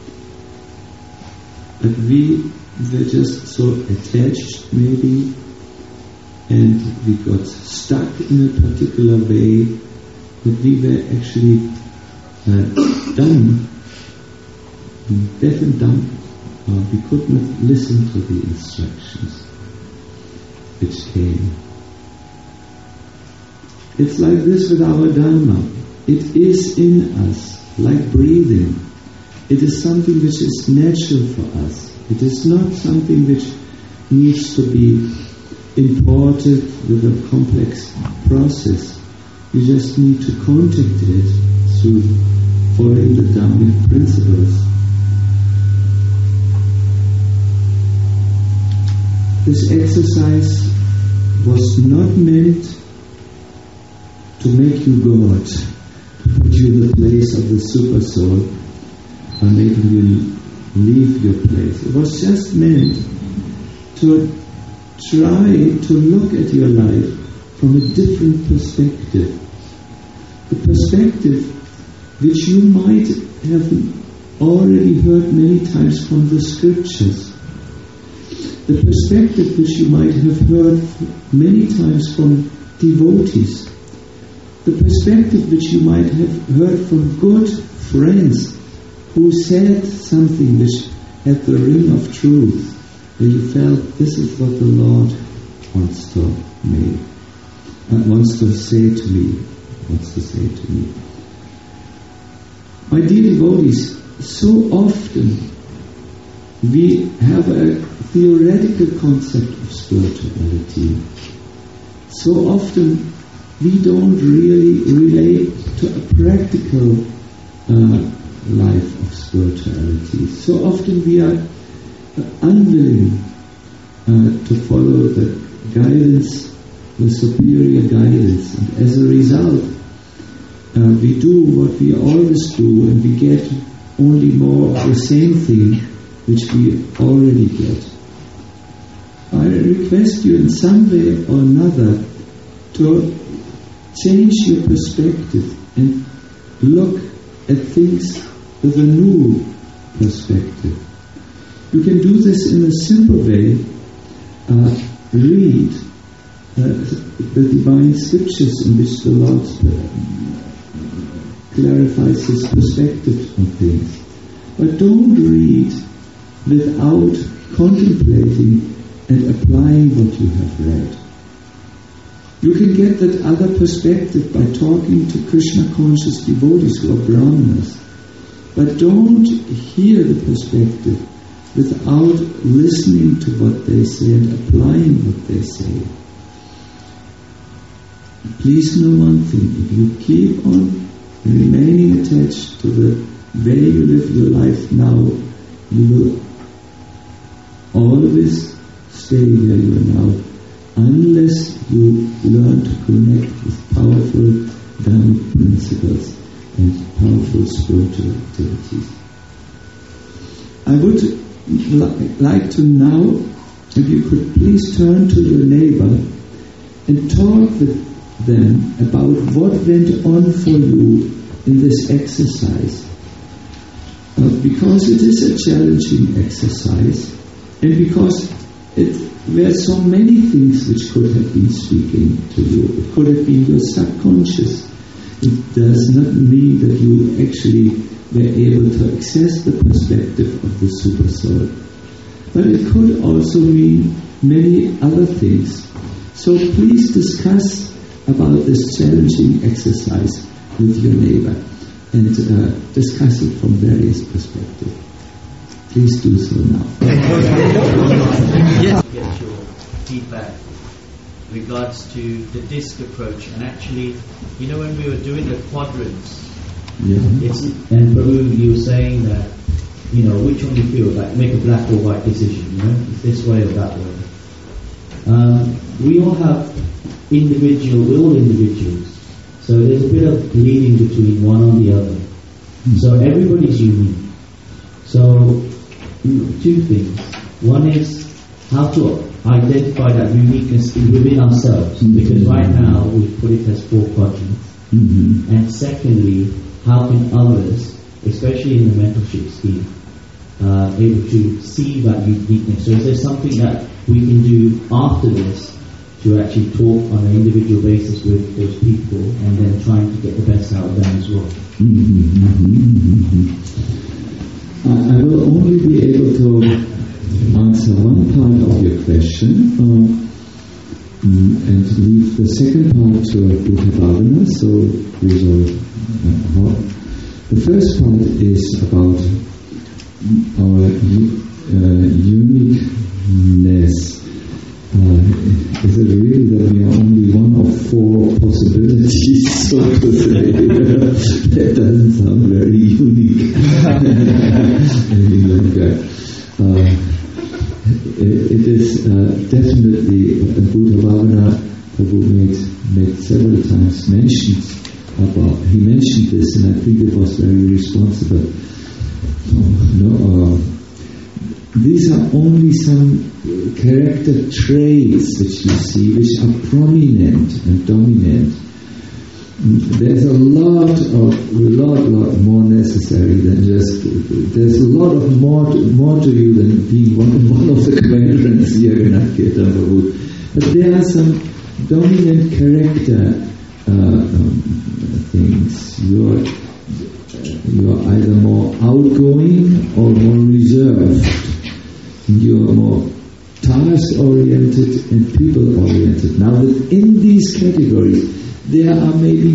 but we were just so attached maybe, and we got stuck in a particular way that we were actually dumb, deaf and dumb. We could not listen to the instructions which came. It's like this with our Dharma. It is in us, like breathing. It is something which is natural for us. It is not something which needs to be imported with a complex process. You just need to contact it through following the Dharmic principles. This exercise was not meant to make you God, to put you in the place of the super soul, and making you leave your place. It was just meant to try to look at your life from a different perspective. The perspective which you might have already heard many times from the scriptures. The perspective which you might have heard many times from devotees. The perspective which you might have heard from good friends who said something which had the ring of truth, where you felt this is what the Lord wants to me, wants to say to me. My dear devotees, so often we have a theoretical concept of spirituality. So often we don't really relate to a practical life of spirituality. So often we are unwilling to follow the guidance, the superior guidance, and as a result we do what we always do, and we get only more of the same thing which we already get. I request you in some way or another to change your perspective and look at things with a new perspective. You can do this in a simple way. Read the divine scriptures in which the Lord clarifies his perspective on things. But don't read without contemplating and applying what you have read. You can get that other perspective by talking to Krishna-conscious devotees who are Brahmanas. But don't hear the perspective without listening to what they say and applying what they say. Please know one thing: if you keep on remaining attached to the way you live your life now, you will always stay where you are now, unless you learn to connect with powerful Dharmic principles and powerful spiritual activities. I would like to now, if you could please turn to your neighbor and talk with them about what went on for you in this exercise. Because it is a challenging exercise, and because there are so many things which could have been speaking to you. It could have been your subconscious. It does not mean that you actually were able to access the perspective of the Super Soul. But it could also mean many other things. So please discuss about this challenging exercise with your neighbor and discuss it from various perspectives. Please do so now. Get your feedback regards to the disc approach, and actually, you know, when we were doing the quadrants, and Prabhu, you were saying that, you know, which one you feel like, make a black or white decision, you know, this way or that way. We all have we're all individuals, so there's a bit of bleeding between one and the other. So everybody's unique. So two things. One is how to identify that uniqueness within ourselves, because right now we put it as 4 quadrants. And secondly, how can others, especially in the mentorship scheme, able to see that uniqueness? So is there something that we can do after this to actually talk on an individual basis with those people and then trying to get the best out of them as well. I will only be able to answer one part of your question and leave the second part to Buddha Bhavana. So we will. The first part is about our uniqueness. Is it really that we are only one of 4 possibilities, so to say? That doesn't sound very unique. It is definitely Buddha Bhavana Prabhu made several times mentions about. He mentioned this, and I think it was very responsible. These are only some character traits which you see, which are prominent and dominant. There's a lot more necessary than just. There's a lot of more to you than being one of the quadrants here in Akirtan Prabhu. But there are some dominant character things. You are either more outgoing or more reserved. You are more task-oriented and people-oriented. Now, within these categories, there are maybe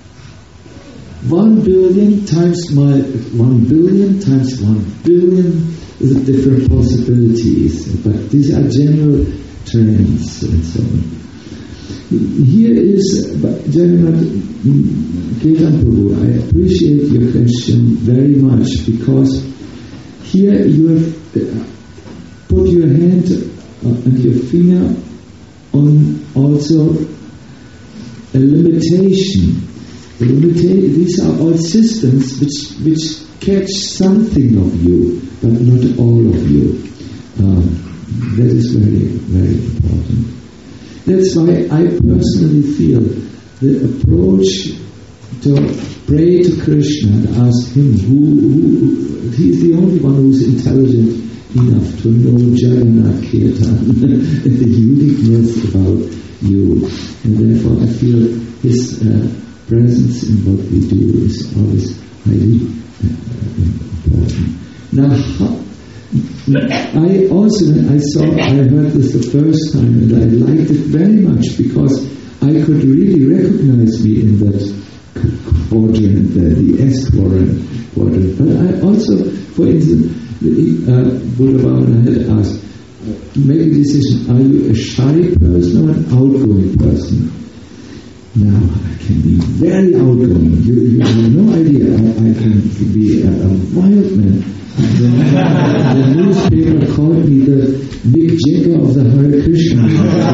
1 billion times 1 billion times 1 billion is different possibilities. But these are general trends and so on. Here is Jagannath Kirtan Prabhu. I appreciate your question very much, because here you have put your hand and your finger on also a limitation. These are all systems which catch something of you, but not all of you. That is very, very important. That's why I personally feel the approach to pray to Krishna and ask him he's the only one who's intelligent enough to know Jagannath Kirtan and the uniqueness about you. And therefore I feel his presence in what we do is always highly important. Now, I heard this the first time, and I liked it very much, because I could really recognize me in that quadrant there, the S quadrant. But I also, for instance, Buddha Bhavana had asked, make a decision, are you a shy person or an outgoing person? Now, I can be very outgoing. You have no idea. I can be a wild man. The newspaper called me the Mick Jagger of the Hare Krishna.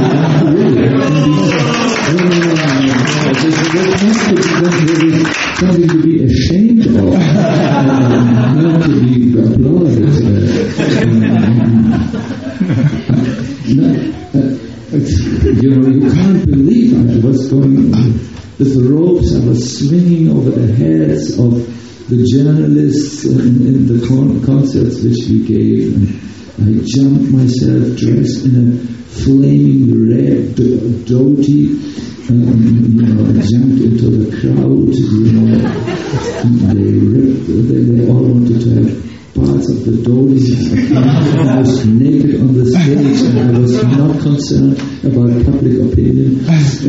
Something to be ashamed of, not to be applauded. You can't believe what's going on. With the ropes, I was swinging over the heads of the journalists in the concerts which we gave, and I jumped myself dressed in a flaming red dhoti, I jumped into the crowd, they all wanted to have parts of the dhoti. I was naked on the stage, and I was not concerned about public opinion,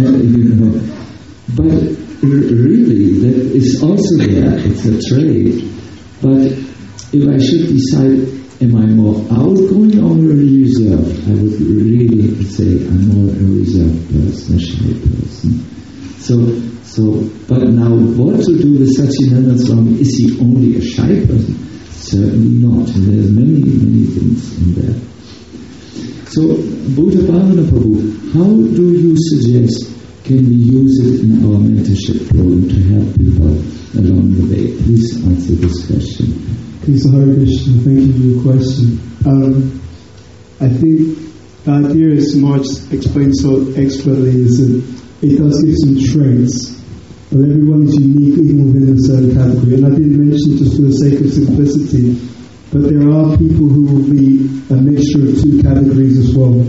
But really, that is also there. It's a trade. But if I should decide, am I more outgoing or reserved? I would really say I'm more a reserved person, a shy person. But now, what to do with Satchidananda Swami? Is he only a shy person? Certainly not. And there's many, many things in there. So, Buddha Bhavana Prabhu, how do you suggest can we use it in our mentorship program to help people along the way? Please answer this question. Krishna Hare Krishna, thank you for your question. I think the idea, as Marge explained so expertly, is that it does give some traits, but everyone is unique even within a certain category. And I didn't mention, just for the sake of simplicity, but there are people who will be a mixture of 2 categories as well.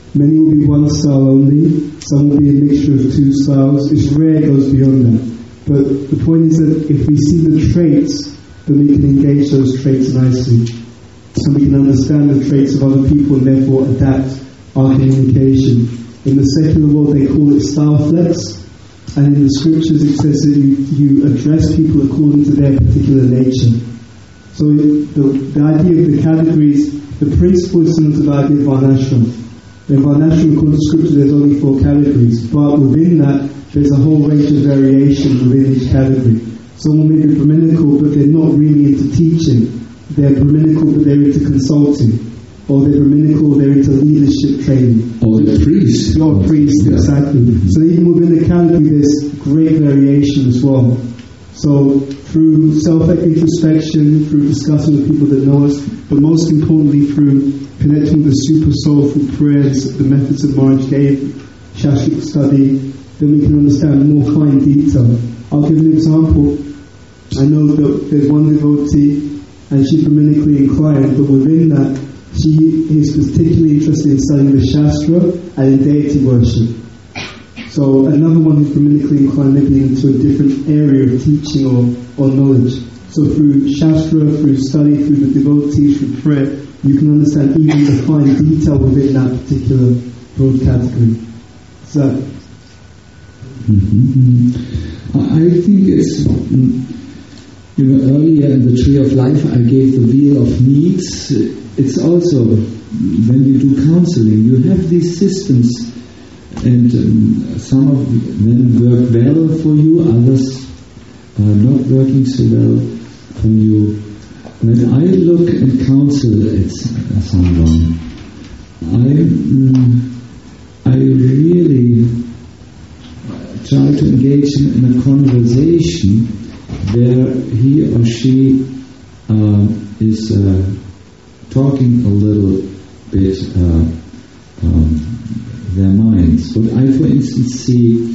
Many will be one style only, some will be a mixture of two styles. It's rare it goes beyond that. But the point is that if we see the traits, then we can engage those traits nicely. So we can understand the traits of other people and therefore adapt our communication. In the secular world they call it style flex, and in the scriptures it says that you address people according to their particular nature. So the idea of the categories, the principle is similar to the idea of varnashram. In varnashram, according to scripture, there's only 4 categories, but within that there's a whole range of variation within each category. Someone may be Brahminical, but they're not really into teaching. They're Brahminical, but they're into consulting. Or they're Brahminical, they're into leadership training. Or the priest. Or priest, Yeah. exactly. So even within the category, there's great variation as well. So through self-introspection, through discussing with people that know us, but most importantly through connecting with the super soul through prayers, the methods that Maharaj gave, Shastric study, then we can understand more fine detail. I'll give an example. I know that there's one devotee and she's Brahminically inclined, but within that she is particularly interested in studying the Shastra and in deity worship. So another one who's Brahminically inclined may be into a different area of teaching or knowledge. So through Shastra, through study, through the devotees, through prayer, you can understand even the fine detail within that particular broad category. So I think it's, earlier in the Tree of Life I gave the Wheel of Needs. It's also, when you do counseling, you have these systems, and some of them work well for you, others are not working so well for you. When I look and counsel at someone, I really try to engage him in a conversation where he or she is talking a little bit their minds. What I, for instance, see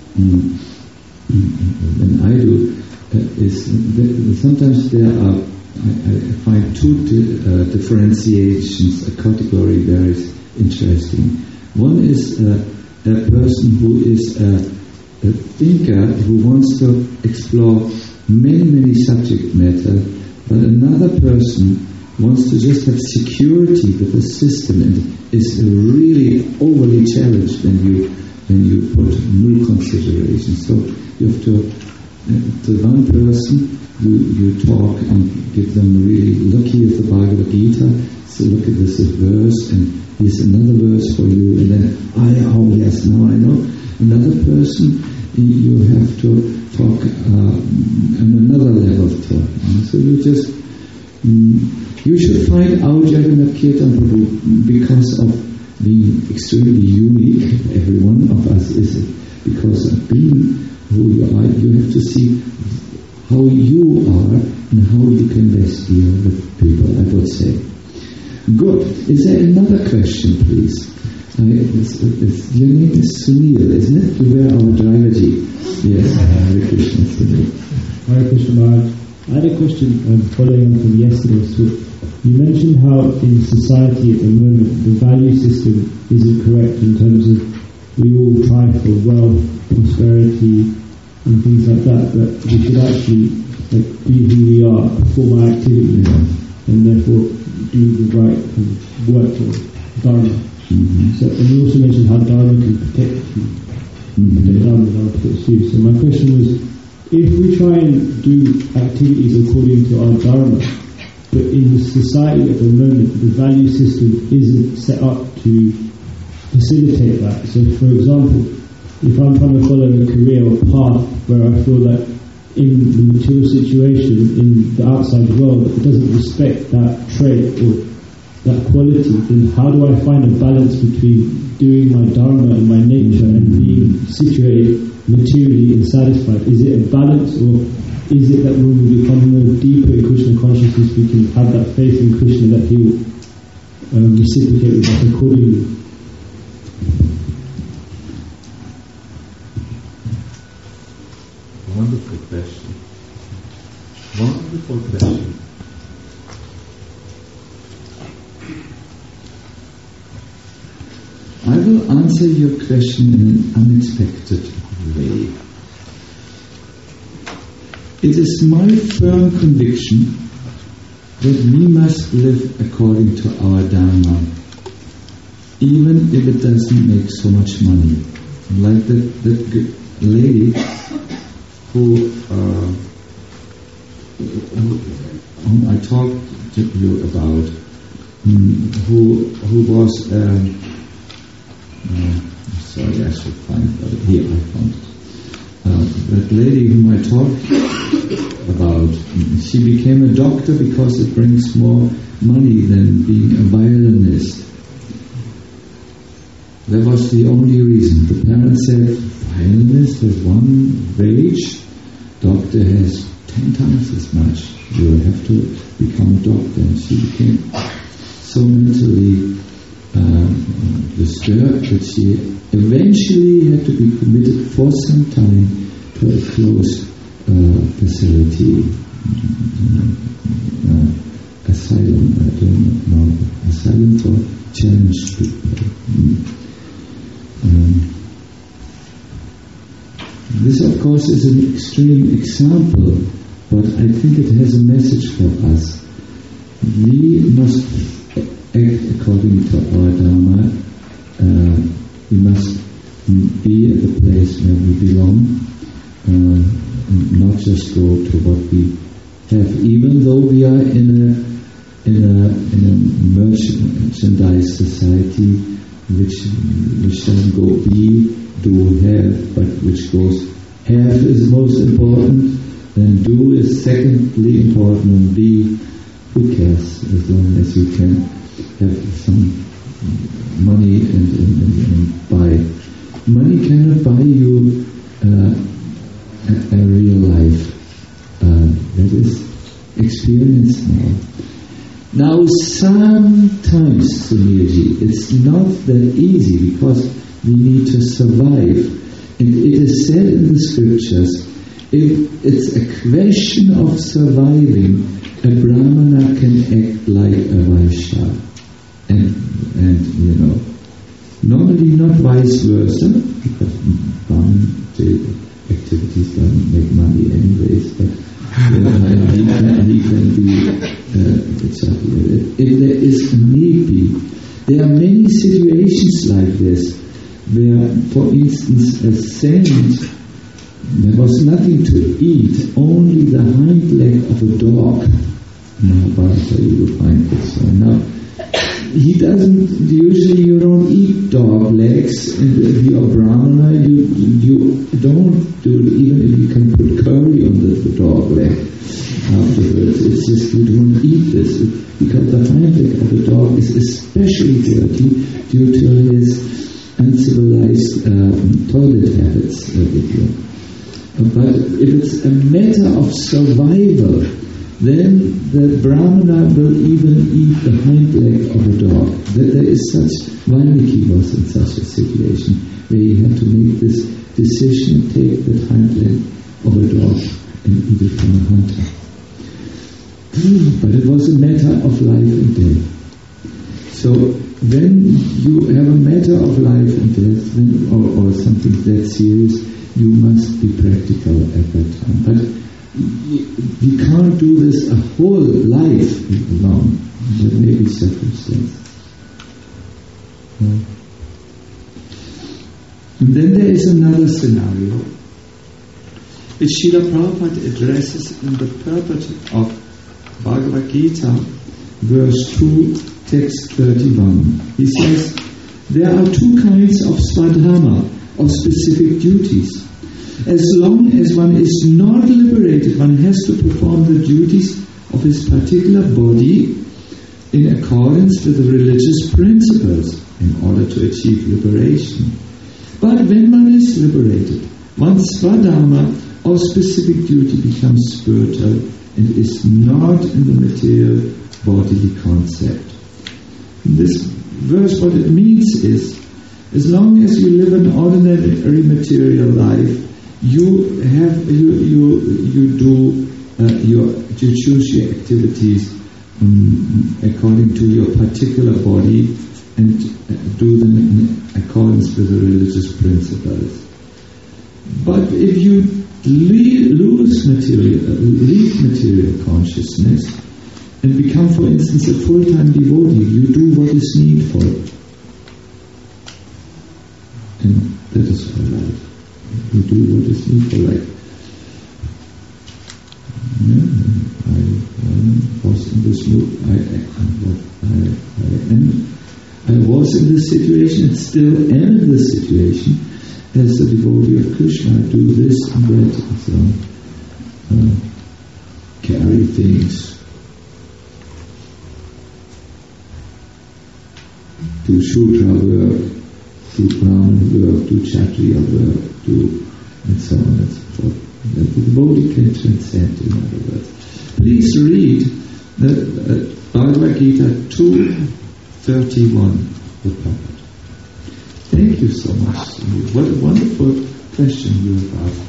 when I do is that sometimes there are, I find 2 differentiations, a category very interesting. One is a person who is a thinker who wants to explore many subject matter, but another person wants to just have security with the system and is really overly challenged when you put new considerations. So you have to one person you talk and give them really, look here at the Bhagavad Gita, so look at this verse, and here's another verse for you, and then yes, now I know. Another person you have to talk on another level of talk. So you should find out Jagannath Kirtan Prabhu because of being extremely unique. Every one of us is it. Because of being who you are, you have to see how you are and how you can best deal with people, I would say. Good. Is there another question, please? Your name is Sunil, isn't it? You were our driver G. Yes, Hare Krishna, Sunil. Hare Krishna Maharaj. I had a question following on from yesterday's talk. You mentioned how in society at the moment the value system isn't correct in terms of we all try for wealth, prosperity and things like that, but we should actually be who we are, perform our activities and therefore do the right work or dharma. So, and you also mentioned how dharma can protect you. Protect dharma, dharma protects you. So my question was, if we try and do activities according to our dharma, but in society at the moment the value system isn't set up to facilitate that. So for example, if I'm trying to follow a career or path where I feel that in the material situation, in the outside world, it doesn't respect that trait or that quality, then how do I find a balance between doing my dharma and my nature and being situated materially and satisfied? Is it a balance, or is it that when we become more deeper in Krishna consciousness we can have that faith in Krishna that he will reciprocate with us accordingly? Wonderful question. Wonderful question. I will answer your question in an unexpected way. It is my firm conviction that we must live according to our Dharma, even if it doesn't make so much money. Like that lady whom I talked to you about, who was sorry, I should find it here. I found it. That lady whom I talked about, she became a doctor because it brings more money than being a violinist. That was the only reason. The parents said, violinist has one wage, doctor has 10 times as much. You have to become a doctor. And she became so mentally disturbed that she eventually had to be committed for some time to a closed facility, asylum, I don't know, asylum for challenged people. This, of course, is an extreme example, but I think it has a message for us. We must act according to our Dharma. We must be at the place where we belong, and not just go to what we have, even though we are in a merchandise society which doesn't go be, do, have, but which goes have is most important, then do is secondly important, and be, who cares, as long as you can have some money and buy. Money cannot buy you a real life. That is experience now. Now sometimes, Sunilji, it's not that easy because we need to survive. And it is said in the scriptures, if it's a question of surviving, a Brahmana can act like a Vaishya. And you know, normally not vice versa, because Brahman activities don't make money anyways, but he can be if there is need be. There are many situations like this, where, for instance, a saint, there was nothing to eat, only the hind leg of a dog. Now, Bharata, you will find this one. Now, he doesn't, usually you don't eat dog legs, and if you are Brahmana, you don't do it, even if you can put curry on the dog leg afterwards. It's just you don't eat this, because the hind leg of a dog is especially dirty due to his uncivilized toilet habits. But if it's a matter of survival, then the Brahmana will even eat the hind leg of a dog. There is such, Valmiki was in such a situation where he had to make this decision, take the hind leg of a dog and eat it from a hunter. But it was a matter of life and death. So when you have a matter of life and death, or something that serious, you must be practical at that time. But you can't do this a whole life long. There may be circumstances. And then there is another scenario which Srila Prabhupada addresses in the purport of Bhagavad Gita, verse 2, text 31. He says, there are two kinds of swadharma, of specific duties. As long as one is not liberated, one has to perform the duties of his particular body in accordance with the religious principles in order to achieve liberation. But when one is liberated, one's swadharma or specific duty becomes spiritual and is not in the material bodily concept. In this verse, what it means is, as long as you live an ordinary material life, you choose your activities according to your particular body, and do them in accordance with the religious principles. But if you leave material consciousness and become, for instance, a full-time devotee, you do what is needful. And that is all right. You do what is needful. Like, I was in this mood. I was in this situation and still am in this situation as a devotee of Krishna. I do this and that and so on. Carry things. Do Shudra work, do Brahmana work, do Kshatriya work, do and so on and so forth. The devotee can transcend, in other words. Please read the Bhagavad Gita 2:31, the Prabhupada. Thank you so much. What a wonderful question you have asked.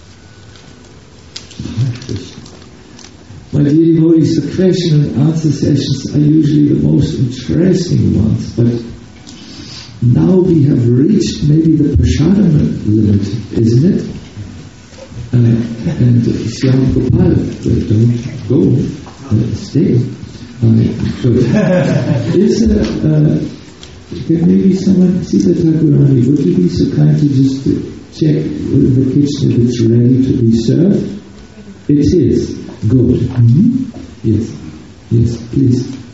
My dear devotees, the question and answer sessions are usually the most interesting ones, but now we have reached maybe the prasadam limit, isn't it? And Shyam Gopal, don't go, stay. Can maybe someone, Sita Thakurani, would you be so kind to just check in the kitchen if it's ready to be served? It is. Good. Mm-hmm. Yes, please.